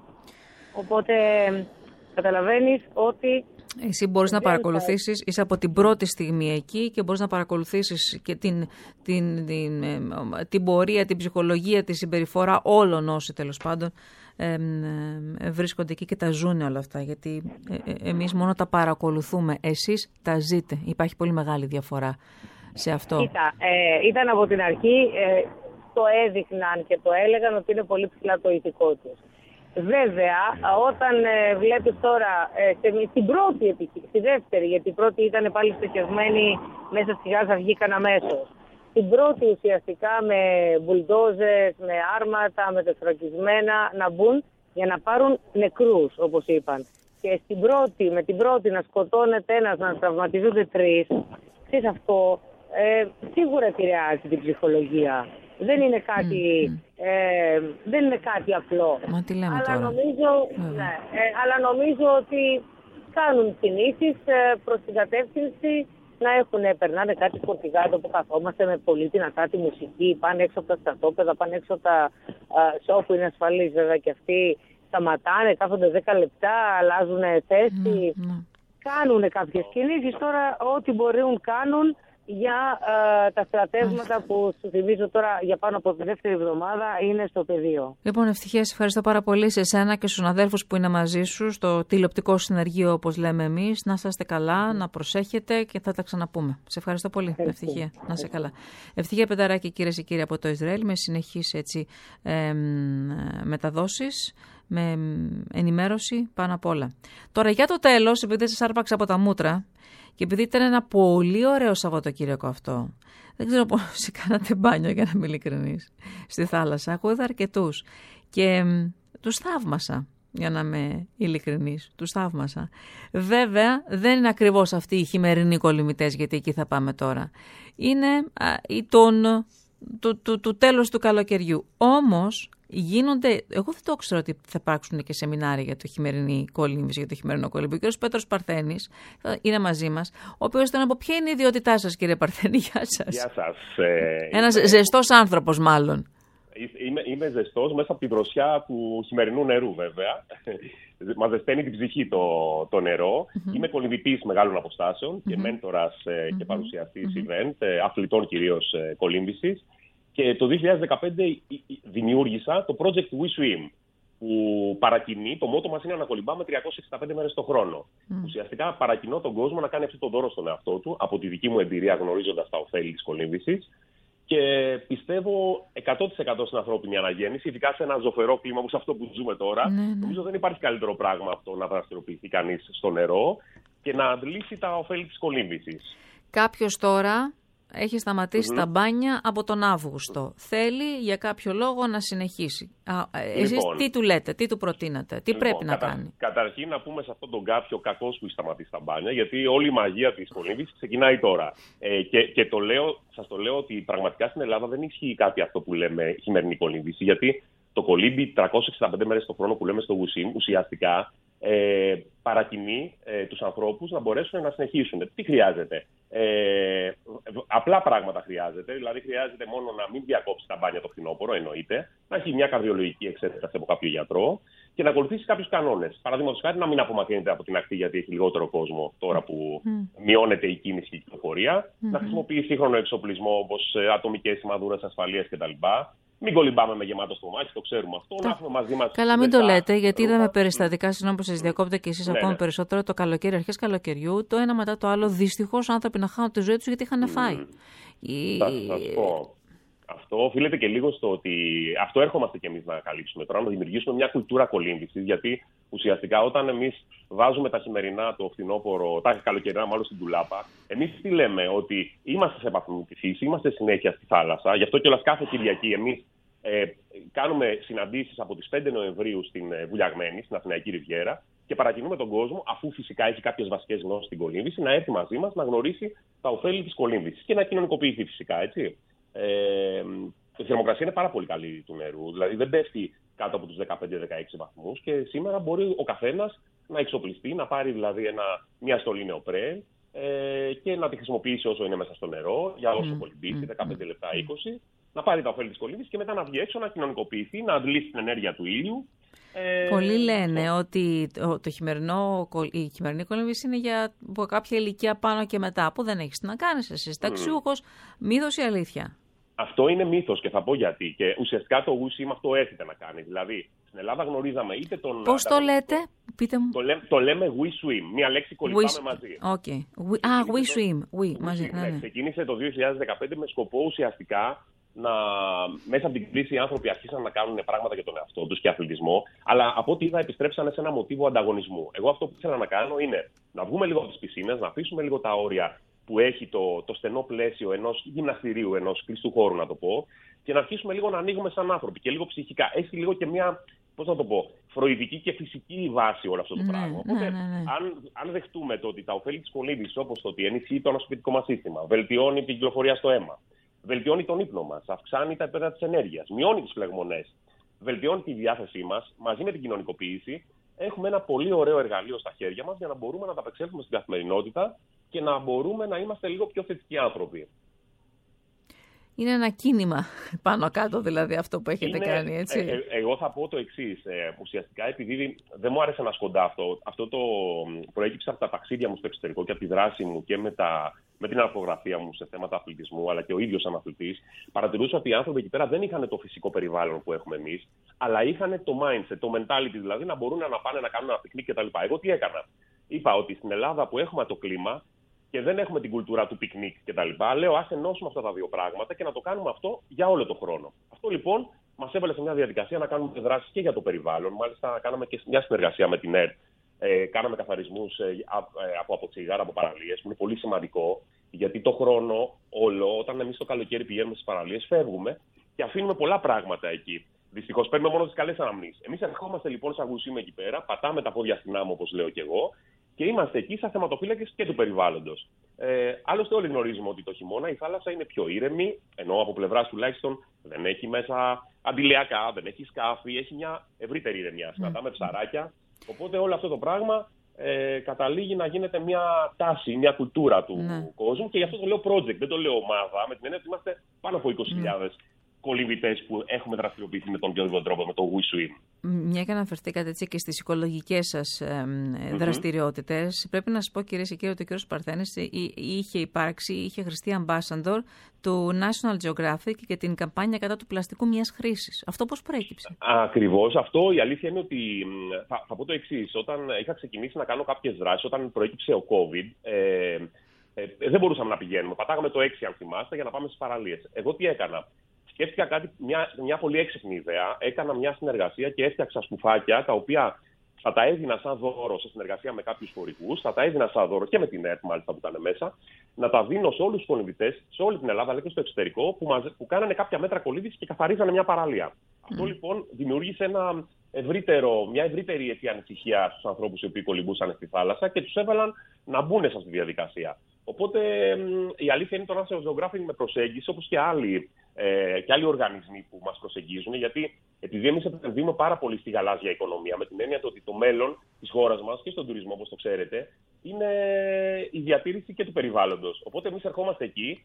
Οπότε καταλαβαίνεις ότι... Εσύ μπορείς να παρακολουθήσεις, είσαι από την πρώτη στιγμή εκεί και μπορείς να παρακολουθήσεις και την, την, την, την πορεία, την ψυχολογία, τη συμπεριφορά όλων όσοι τέλος πάντων ε, ε, βρίσκονται εκεί και τα ζουν όλα αυτά. Γιατί ε, ε, εμείς μόνο τα παρακολουθούμε, εσείς τα ζείτε. Υπάρχει πολύ μεγάλη διαφορά σε αυτό. Κοίτα, ε, ήταν από την αρχή, ε, το έδειχναν και το έλεγαν ότι είναι πολύ ψηλά το ηθικό τους. Βέβαια, όταν ε, βλέπεις τώρα ε, σε, στην πρώτη επιχείρηση, στη δεύτερη, γιατί η πρώτη ήταν πάλι στοχευμένη μέσα στη Γάζα, βγήκαν αμέσως. Στην πρώτη ουσιαστικά με μπουλντόζες, με άρματα, με τεθρακισμένα να μπουν για να πάρουν νεκρούς, όπως είπαν. Και στην πρώτη, με την πρώτη να σκοτώνεται ένας, να τραυματίζονται τρεις, ξέρεις αυτό, ε, σίγουρα επηρεάζει την ψυχολογία. Δεν είναι κάτι, mm. ε, δεν είναι κάτι απλό. Μα τι λέμε αλλά, τώρα. Νομίζω, ναι, ε, αλλά νομίζω ότι κάνουν κινήσεις ε, προς την κατεύθυνση να έχουν, περνάνε κάτι φορτηγά εδώ που καθόμαστε με πολύ δυνατά τη μουσική, πάνε έξω από τα στρατόπεδα, πάνε έξω από τα σοφ που είναι ασφαλείς βέβαια και αυτοί σταματάνε, κάθονται δέκα λεπτά, αλλάζουν θέση, mm, mm. κάνουν κάποιες κινήσεις. Τώρα ό,τι μπορούν κάνουν για ε, τα στρατεύματα που σου θυμίζω τώρα για πάνω από τη δεύτερη εβδομάδα είναι στο πεδίο. Λοιπόν, Ευτυχία, σε ευχαριστώ πάρα πολύ σε εσένα και στους αδέλφους που είναι μαζί σου στο τηλεοπτικό συνεργείο, όπως λέμε εμείς. Να είστε καλά, να προσέχετε και θα τα ξαναπούμε. Σε ευχαριστώ πολύ. Ευχαριστώ. Ευτυχία, να είστε καλά. Ευτυχία Πεταράκη, κυρίες και κύριοι, από το Ισραήλ, με συνεχείς έτσι ε, μεταδόσεις, με ενημέρωση πάνω απ' όλα. Τώρα για το τέλος, επειδή σας άρπαξα από τα μούτρα, και επειδή ήταν ένα πολύ ωραίο Σαββατοκύριακο αυτό, δεν ξέρω πώς κάνατε μπάνιο, για να είμαι ειλικρινής, στη θάλασσα. Εγώ είδα αρκετούς και μ, τους θαύμασα, για να είμαι ειλικρινής. Τους θαύμασα. Βέβαια, δεν είναι ακριβώς αυτοί οι χειμερινοί κολυμβητές, γιατί εκεί θα πάμε τώρα. Είναι α, η τον, του, του, του τέλος του καλοκαιριού. Όμως, γίνονται, εγώ δεν το ξέρω ότι θα υπάρξουν και σεμινάρια για το χειμερινή κολύμβηση, για το χειμερινό κολύμβη. Ο κ. Πέτρος Παρθένης είναι μαζί μας, ο οποίος ήταν από ποια είναι η ιδιότητά σας, κύριε Παρθένη? Γεια σας. Γεια σας. Ε, Ένας είμαι... ζεστός άνθρωπος μάλλον. Είμαι, είμαι ζεστός μέσα από τη δροσιά του χειμερινού νερού, βέβαια. Μας ζεσταίνει την ψυχή το, το νερό. Mm-hmm. Είμαι κολυμβητής μεγάλων αποστάσεων mm-hmm. και μέντορας mm-hmm. και παρουσιαστής mm-hmm. event, αθλητών κυρίως κολύμβησης. Και το δύο χιλιάδες δεκαπέντε δημιούργησα το project We Swim, που παρακινεί, το μότο μας είναι να κολυμπάμε τριακόσιες εξήντα πέντε μέρες το χρόνο. Mm. Ουσιαστικά παρακινώ τον κόσμο να κάνει αυτό το δώρο στον εαυτό του, από τη δική μου εμπειρία γνωρίζοντας τα ωφέλη της κολύμβησης. Και πιστεύω εκατό τοις εκατό στην ανθρώπινη αναγέννηση, ειδικά σε ένα ζωφερό κλίμα όπως αυτό που ζούμε τώρα. Ναι, ναι. Νομίζω δεν υπάρχει καλύτερο πράγμα αυτό να δραστηριοποιηθεί κανείς στο νερό και να αντλήσει τα ωφέλη της κολύμβησης. Κάποιος τώρα έχει σταματήσει mm-hmm. τα μπάνια από τον Αύγουστο. Θέλει για κάποιο λόγο να συνεχίσει. Α, εσείς λοιπόν, τι του λέτε, τι του προτείνατε, τι λοιπόν, πρέπει να κατα... κάνει? Καταρχήν να πούμε σε αυτόν τον κάποιο κακός που έχει σταματήσει τα μπάνια, γιατί όλη η μαγεία της κολύμβησης ξεκινάει τώρα. Ε, και και το λέω, σας το λέω ότι πραγματικά στην Ελλάδα δεν ισχύει κάτι αυτό που λέμε χειμερινή κολύμβηση, γιατί το κολύμπι τριακόσιες εξήντα πέντε μέρες το χρόνο που λέμε στο Γουσίμ ουσιαστικά ε, παρακινεί ε, τους ανθρώπους να μπορέσουν να συνεχίσουν. Τι χρειάζεται? Ε, απλά πράγματα χρειάζεται. Δηλαδή, χρειάζεται μόνο να μην διακόψει τα μπάνια το φθινόπωρο, εννοείται, να έχει μια καρδιολογική εξέταση από κάποιο γιατρό και να ακολουθήσει κάποιους κανόνες. Παραδείγματος χάρη, να μην απομακρύνεται από την ακτή, γιατί έχει λιγότερο κόσμο τώρα που mm. μειώνεται η κίνηση και η κυκλοφορία. Mm-hmm. Να χρησιμοποιεί σύγχρονο εξοπλισμό όπως ατομικές σημαδούρες ασφαλείας κτλ. Μην κολυμπάμε με γεμάτο στομάχι, το ξέρουμε αυτό. Να έχουμε μαζί μας. Καλά, μην το λέτε, γιατί είδαμε περιστατικά, συγγνώμη που σας διακόπτω και εσείς ναι, ακόμη ναι. περισσότερο, το καλοκαίρι, αρχές καλοκαιριού, το ένα μετά το άλλο, δυστυχώς άνθρωποι να χάνουν τη ζωή τους γιατί είχαν φάει. Mm. Η... Θα σας πω. Αυτό οφείλεται και λίγο στο ότι αυτό έρχομαστε κι εμείς να καλύψουμε τώρα, να δημιουργήσουμε μια κουλτούρα κολύμβησης. Γιατί ουσιαστικά όταν εμείς βάζουμε τα χειμερινά, το φθινόπωρο, τα καλοκαιρινά, μάλλον στην τουλάπα, εμείς τι λέμε? Ότι είμαστε σε επαφή με τη φύση, είμαστε συνέχεια στη θάλασσα. Γι' αυτό κιόλας κάθε Κυριακή εμείς ε, κάνουμε συναντήσεις από τις πέντε Νοεμβρίου στην ε, Βουλιαγμένη, στην Αθηναϊκή Ριβιέρα, και παρακινούμε τον κόσμο, αφού φυσικά έχει κάποιες βασικές γνώσεις στην κολύμβηση, να έρθει μαζί μας να γνωρίσει τα ωφέλη της κολύμβησης και να κοινωνικοποιηθεί φυσικά, έτσι. Ε, η θερμοκρασία είναι πάρα πολύ καλή του νερού, δηλαδή δεν πέφτει κάτω από τους δεκαπέντε με δεκαέξι βαθμούς και σήμερα μπορεί ο καθένας να εξοπλιστεί, να πάρει δηλαδή ένα, μια στολή νεοπρέ ε, και να τη χρησιμοποιήσει όσο είναι μέσα στο νερό, για όσο mm. κολυμπήσει, δεκαπέντε λεπτά, είκοσι, να πάρει τα ωφέλη της κολύμβησης και μετά να βγει έξω, να κοινωνικοποιηθεί, να αντλήσει την ενέργεια του ήλιου. Ε, Πολλοί λένε το... ότι το, το χειμερινό, η χειμερινή κολύμβηση είναι για από κάποια ηλικία πάνω και μετά, που δεν έχεις τι να κάνεις εσύ, ταξιούχος, mm. μύθος ή αλήθεια? Αυτό είναι μύθος και θα πω γιατί. Και ουσιαστικά το WeSwim αυτό έρχεται να κάνει. Δηλαδή, στην Ελλάδα γνωρίζαμε είτε τον... Πώς το λέτε, πείτε μου. Το, λέ, το λέμε WeSwim. Μία λέξη κολυμπάμε we, μαζί. Okay. We, α, WeSwim. We, we, μαζί. Ναι, ναι. Ξεκίνησε το δύο χιλιάδες δεκαπέντε με σκοπό ουσιαστικά να, μέσα από την κρίση οι άνθρωποι αρχίσαν να κάνουν πράγματα για τον εαυτό τους και αθλητισμό, αλλά από ό,τι είδα επιστρέψανε σε ένα μοτίβο ανταγωνισμού. Εγώ αυτό που ήθελα να κάνω είναι να βγούμε λίγο από τις πισίνες, να αφήσουμε λίγο τα όρια που έχει το, το στενό πλαίσιο ενός γυμναστηρίου, ενός κλειστού χώρου, να το πω, και να αρχίσουμε λίγο να ανοίγουμε σαν άνθρωποι και λίγο ψυχικά. Έχει λίγο και μια, πώς να το πω, φροηδική και φυσική βάση όλο αυτό το ναι, πράγμα. Οπότε, ναι, ναι, ναι. Αν, αν δεχτούμε το ότι τα ωφέλη της κολύμβησης, όπως το ότι ενισχύει το ανοσοποιητικό μας σύστημα, βελτιώνει την κυκλοφορία στο αίμα, βελτιώνει τον ύπνο μας, αυξάνει τα επίπεδα της ενέργειας, μειώνει τις φλεγμονές, βελτιώνει τη διάθεσή μας, μαζί με την κοινωνικοποίηση. Έχουμε ένα πολύ ωραίο εργαλείο στα χέρια μας για να μπορούμε να ανταπεξέλθουμε στην καθημερινότητα και να μπορούμε να είμαστε λίγο πιο θετικοί άνθρωποι. Είναι ένα κίνημα πάνω κάτω, δηλαδή, αυτό που έχετε είναι, κάνει, έτσι. Ε, ε, εγώ θα πω το εξής. Ε, ουσιαστικά, επειδή δεν μου άρεσε να σκοντά αυτό, αυτό το προέκυψε από τα ταξίδια μου στο εξωτερικό και από τη δράση μου και με, τα, με την αρθρογραφία μου σε θέματα αθλητισμού, αλλά και ο ίδιος σαν αθλητής, παρατηρούσα ότι οι άνθρωποι εκεί πέρα δεν είχαν το φυσικό περιβάλλον που έχουμε εμείς, αλλά είχαν το mindset, το mentality, δηλαδή να μπορούν να πάνε να κάνουν ένα πικνίκ κτλ. Εγώ τι έκανα? Είπα ότι στην Ελλάδα που έχουμε το κλίμα και δεν έχουμε την κουλτούρα του πικνίκ κτλ. Λέω, ας ενώσουμε αυτά τα δύο πράγματα και να το κάνουμε αυτό για όλο τον χρόνο. Αυτό λοιπόν μας έβαλε σε μια διαδικασία να κάνουμε δράσεις και για το περιβάλλον. Μάλιστα, κάναμε και μια συνεργασία με την ΕΡΤ. Ε, κάναμε καθαρισμούς ε, από, από τσιγάρα, από παραλίες, που είναι πολύ σημαντικό, γιατί το χρόνο όλο, όταν εμείς το καλοκαίρι πηγαίνουμε στις παραλίες, φεύγουμε και αφήνουμε πολλά πράγματα εκεί. Δυστυχώς παίρνουμε μόνο τις καλές αναμνήσεις. Εμείς ερχόμαστε λοιπόν σαν γουσίμ εκεί πέρα, πατάμε τα πόδια στην άμμο, όπως λέω κι εγώ, και είμαστε εκεί σαν θεματοφύλακες και του περιβάλλοντος. Ε, άλλωστε, όλοι γνωρίζουμε ότι το χειμώνα η θάλασσα είναι πιο ήρεμη, ενώ από πλευράς τουλάχιστον δεν έχει μέσα αντιλιακά, δεν έχει σκάφη, έχει μια ευρύτερη ηρεμιά. Συναντάμε ψαράκια. Οπότε όλο αυτό το πράγμα ε, καταλήγει να γίνεται μια τάση, μια κουλτούρα του ναι. κόσμου. Και γι' αυτό το λέω project, δεν το λέω ομάδα, με την έννοια ότι είμαστε πάνω από είκοσι χιλιάδες. Ναι. Κολυμβητές που έχουμε δραστηριοποιηθεί με τον οποιοδήποτε τρόπο, με το WeSwim. Μια και αναφερθήκατε έτσι και στις οικολογικές σας ε, mm-hmm. δραστηριότητες, πρέπει να σας πω, κυρίες και κύριοι, ότι ο κ. Παρθένης είχε υπάρξει, είχε χρηστεί ambassador του National Geographic και την καμπάνια κατά του πλαστικού μιας χρήσης. Αυτό πώς προέκυψε? Ακριβώς. Αυτό η αλήθεια είναι ότι, θα, θα πω το εξής, όταν είχα ξεκινήσει να κάνω κάποιες δράσεις, όταν προέκυψε ο COVID, ε, ε, δεν μπορούσαμε να πηγαίνουμε. Πατάγαμε το έξι, αν θυμάστε, για να πάμε στις παραλίες. Εγώ τι έκανα? Σκέφτηκα κάτι, μια, μια πολύ έξυπνη ιδέα. Έκανα μια συνεργασία και έφτιαξα σκουφάκια τα οποία θα τα έδινα σαν δώρο σε συνεργασία με κάποιους χωρικούς, θα τα έδινα σαν δώρο και με την ΕΡΤ, μάλιστα, που ήταν μέσα, να τα δίνω σε όλους τους κολυμβητές, σε όλη την Ελλάδα αλλά και στο εξωτερικό, που, μαζε, που κάνανε κάποια μέτρα κολύμβησης και καθαρίζανε μια παραλία. Mm. Αυτό λοιπόν δημιούργησε ένα ευρύτερο, μια ευρύτερη αιτία ανησυχία στους ανθρώπους οι οποίοι κολυμπούσαν στη θάλασσα και τους έβαλαν να μπουν σε αυτή τη διαδικασία. Οπότε η αλήθεια είναι το National Geographic με προσέγγιση, όπως και άλλοι, ε, και άλλοι οργανισμοί που μας προσεγγίζουν, γιατί επειδή εμείς επενδύουμε πάρα πολύ στη γαλάζια οικονομία, με την έννοια ότι το μέλλον της χώρας μας και στον τουρισμό, όπως το ξέρετε, είναι η διατήρηση και του περιβάλλοντος. Οπότε εμείς ερχόμαστε εκεί,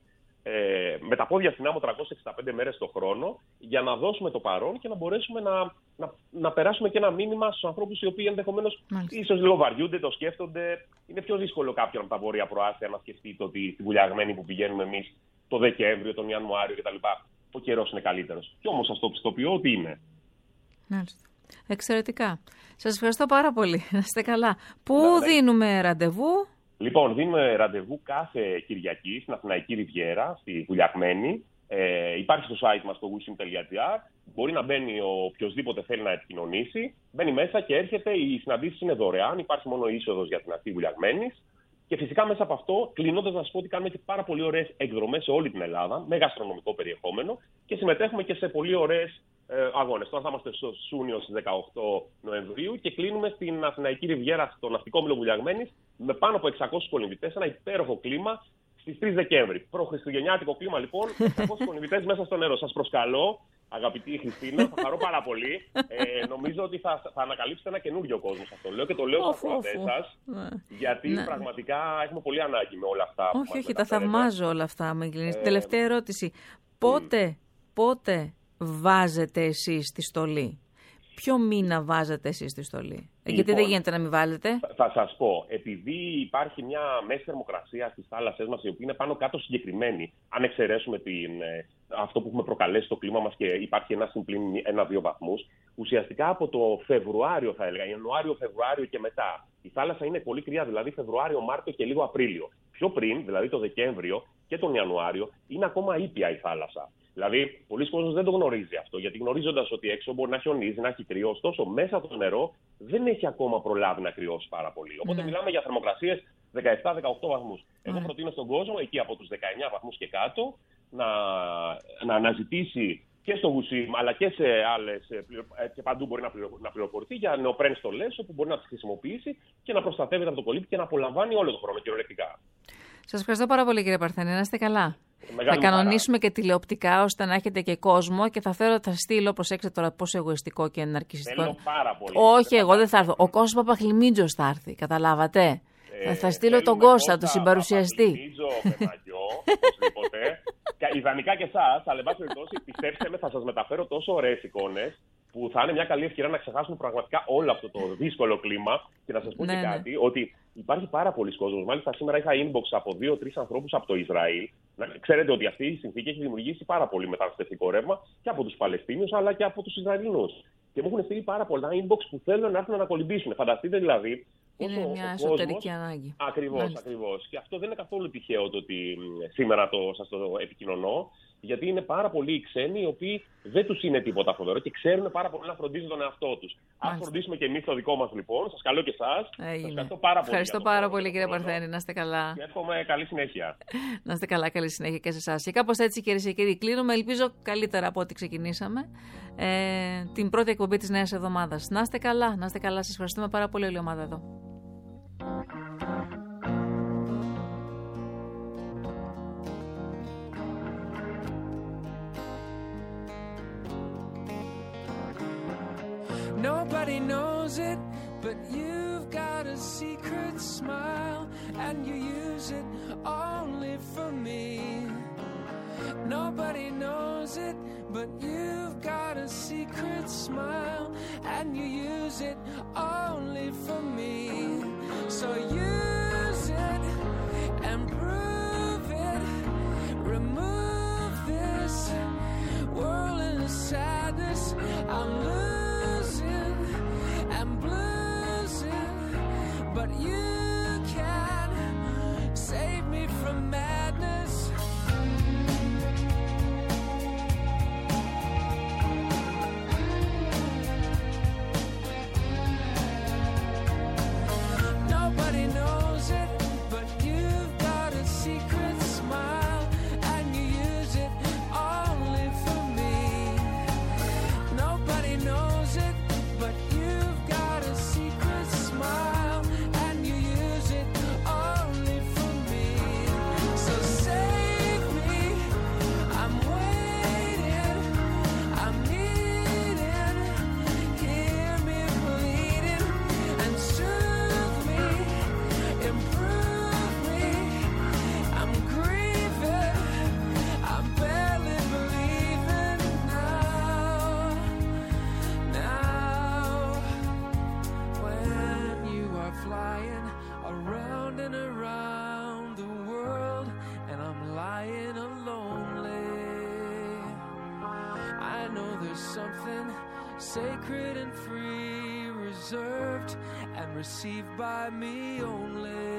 ε, με τα πόδια στην άμμο τριακόσιες εξήντα πέντε μέρες το χρόνο, για να δώσουμε το παρόν και να μπορέσουμε να, να, να περάσουμε και ένα μήνυμα στους ανθρώπους οι οποίοι ενδεχομένως ίσως λίγο βαριούνται, το σκέφτονται. Είναι πιο δύσκολο κάποιον από τα βόρεια προάστια να σκεφτεί το ότι τη Βουλιαγμένη που πηγαίνουμε εμείς το Δεκέμβριο, τον Ιανουάριο κτλ. Ο καιρός είναι καλύτερος. Και όμως σας το πιστοποιώ ότι είναι. Μάλιστα. Εξαιρετικά. Σας ευχαριστώ πάρα πολύ. Να είστε καλά. Πού ναι, δίνουμε ραντεβού? Λοιπόν, δίνουμε ραντεβού κάθε Κυριακή στην Αθηναϊκή Ριβιέρα, στη Βουλιαγμένη. Ε, υπάρχει στο site μας το wiswim τελεία gr. Μπορεί να μπαίνει οποιοδήποτε θέλει να επικοινωνήσει. Μπαίνει μέσα και έρχεται. Οι συναντήσεις είναι δωρεάν. Υπάρχει μόνο είσοδος για την ακτή Βουλιαγμένης. Και φυσικά μέσα από αυτό, κλείνοντας, να σας πω ότι κάνουμε και πάρα πολύ ωραίες εκδρομές σε όλη την Ελλάδα, με γαστρονομικό περιεχόμενο και συμμετέχουμε και σε πολύ ωραίες ε, αγώνες. Τώρα θα είμαστε στο Σούνιο στις δεκαοκτώ Νοεμβρίου και κλείνουμε στην Αθηναϊκή Ριβιέρα, στο ναυτικό όμιλο Βουλιαγμένης, με πάνω από εξακόσιους κολυμβητές, ένα υπέροχο κλίμα στις τρεις Δεκέμβρη. Προχριστουγεννιάτικο κλίμα λοιπόν, εξακόσιους κολυμβητές μέσα στο νερό. Σας προσκαλώ. Αγαπητή Χριστίνα, θα χαρώ πάρα πολύ. Ε, νομίζω ότι θα, θα ανακαλύψετε ένα καινούριο κόσμο. Σας το λέω και το λέω στους ακροατές σας. Γιατί ναι. πραγματικά έχουμε πολύ ανάγκη με όλα αυτά. Όχι, όχι, τα θαυμάζω όλα αυτά. Με ε, Τελευταία ερώτηση. Πότε, mm. πότε βάζετε εσείς τη στολή? Ποιο μήνα βάζετε εσείς στη στολή? Λοιπόν, γιατί δεν γίνεται να μην βάλετε? Θα, θα σας πω. Επειδή υπάρχει μια μέση θερμοκρασία στις θάλασσες μας, η οποία είναι πάνω κάτω συγκεκριμένη, αν εξαιρέσουμε την, αυτό που έχουμε προκαλέσει στο κλίμα μας και υπάρχει ένα συμπλήν ένα-δύο βαθμούς, ουσιαστικά από το Φεβρουάριο, θα έλεγα, Ιανουάριο, Φεβρουάριο και μετά, η θάλασσα είναι πολύ κρύα, δηλαδή Φεβρουάριο, Μάρτιο και λίγο Απρίλιο. Πιο πριν, δηλαδή το Δεκέμβριο και τον Ιανουάριο, είναι ακόμα ήπια η θάλασσα. Δηλαδή, πολλοί κόσμος δεν το γνωρίζει αυτό, γιατί γνωρίζοντας ότι έξω μπορεί να χιονίζει, να έχει κρύο, ωστόσο μέσα το νερό δεν έχει ακόμα προλάβει να κρυώσει πάρα πολύ. Οπότε, mm. μιλάμε για θερμοκρασίες δεκαεπτά δεκαοκτώ βαθμούς. Mm. Εγώ προτείνω στον κόσμο, εκεί από τους δεκαεννιά βαθμούς και κάτω, να, να αναζητήσει και στο WeSwim, αλλά και σε άλλες, και παντού μπορεί να, πληρο, να πληροφορηθεί για νεοπρέν στολές, όπου μπορεί να τις χρησιμοποιήσει και να προστατεύεται από το κολύμπι και να απολαμβάνει όλο τον χρόνο κυριολεκτικά. Σας ευχαριστώ πάρα πολύ, κύριε Παρθένη. Να είστε καλά. Θα κανονίσουμε χαρά. Και τηλεοπτικά ώστε να έχετε και κόσμο και θα φέρω, θα στείλω, προσέξτε τώρα πόσο εγωιστικό και ναρκισσιστικό. Θέλω πάρα πολύ. Όχι, εγώ δεν θα έρθω. Ο Κώστας Παπαχλημίτζος θα έρθει, καταλάβατε. Ε, θα στείλω τον Κώστα, τον συμπαρουσιαστή. Παπαχλημίτζο, Πεμαγιό, οπωσδήποτε. Ιδανικά και εσάς, αλλά εν πάση περιπτώσει, πιστέψτε με, θα σας μεταφέρω τόσο ωραίες εικόνες που θα είναι μια καλή ευκαιρία να ξεχάσουμε πραγματικά όλο αυτό το δύσκολο κλίμα. Και να σας πω ναι, και κάτι, ναι. ότι υπάρχει πάρα πολλοί κόσμος. Μάλιστα, σήμερα είχα inbox από δύο-τρεις ανθρώπους από το Ισραήλ. Ξέρετε ότι αυτή η συνθήκη έχει δημιουργήσει πάρα πολύ μεταναστευτικό ρεύμα και από τους Παλαιστίνιους αλλά και από τους Ισραηλινούς. Και μου έχουν στείλει πάρα πολλά inbox που θέλουν να έρθουν να κολυμπήσουν. Φανταστείτε δηλαδή. Είναι μια εσωτερική ανάγκη. Ακριβώς, ακριβώς. Και αυτό δεν είναι καθόλου τυχαίο το ότι σήμερα το, σας το επικοινωνώ. Γιατί είναι πάρα πολλοί οι ξένοι οι οποίοι δεν τους είναι τίποτα φοβερό και ξέρουν πάρα πολύ να φροντίζουν τον εαυτό τους. Ας φροντίσουμε και εμείς το δικό μας λοιπόν. Σας καλώ και εσάς. Ευχαριστώ πάρα πολύ. Ευχαριστώ πάρα πολύ κύριε Παρθένη. Να είστε καλά. Και εύχομαι καλή συνέχεια. Να είστε καλά, καλή συνέχεια και σε εσάς. Και κάπως έτσι κυρίες και κύριοι κλείνουμε. Ελπίζω καλύτερα από ό,τι ξεκινήσαμε ε, την πρώτη εκπομπή της νέας εβδομάδας. Να είστε καλά, να είστε καλά. Σας ευχαριστούμε πάρα πολύ όλη η ομάδα εδώ. Nobody knows it, but you've got a secret smile, and you use it only for me. Nobody knows it, but you've got a secret smile, and you use it only for me. So use it and prove it. Remove this whirl in sadness. I'm losing and bluesing, but you can save me from madness. Nobody knows it, but you've got a secret smile, and you use it only for me. Nobody knows it, but you've got a secret smile, and you use it only for me. So save me, I'm waiting, I'm needing, hear me bleeding, and soothe me, improve me. I'm grieving, I'm barely believing now, now. When you are flying around and around the world, and I'm lying lonely, I know there's something sacred and free, reserved and received by me only.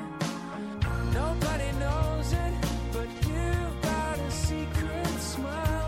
Nobody knows it, but you've got a secret smile.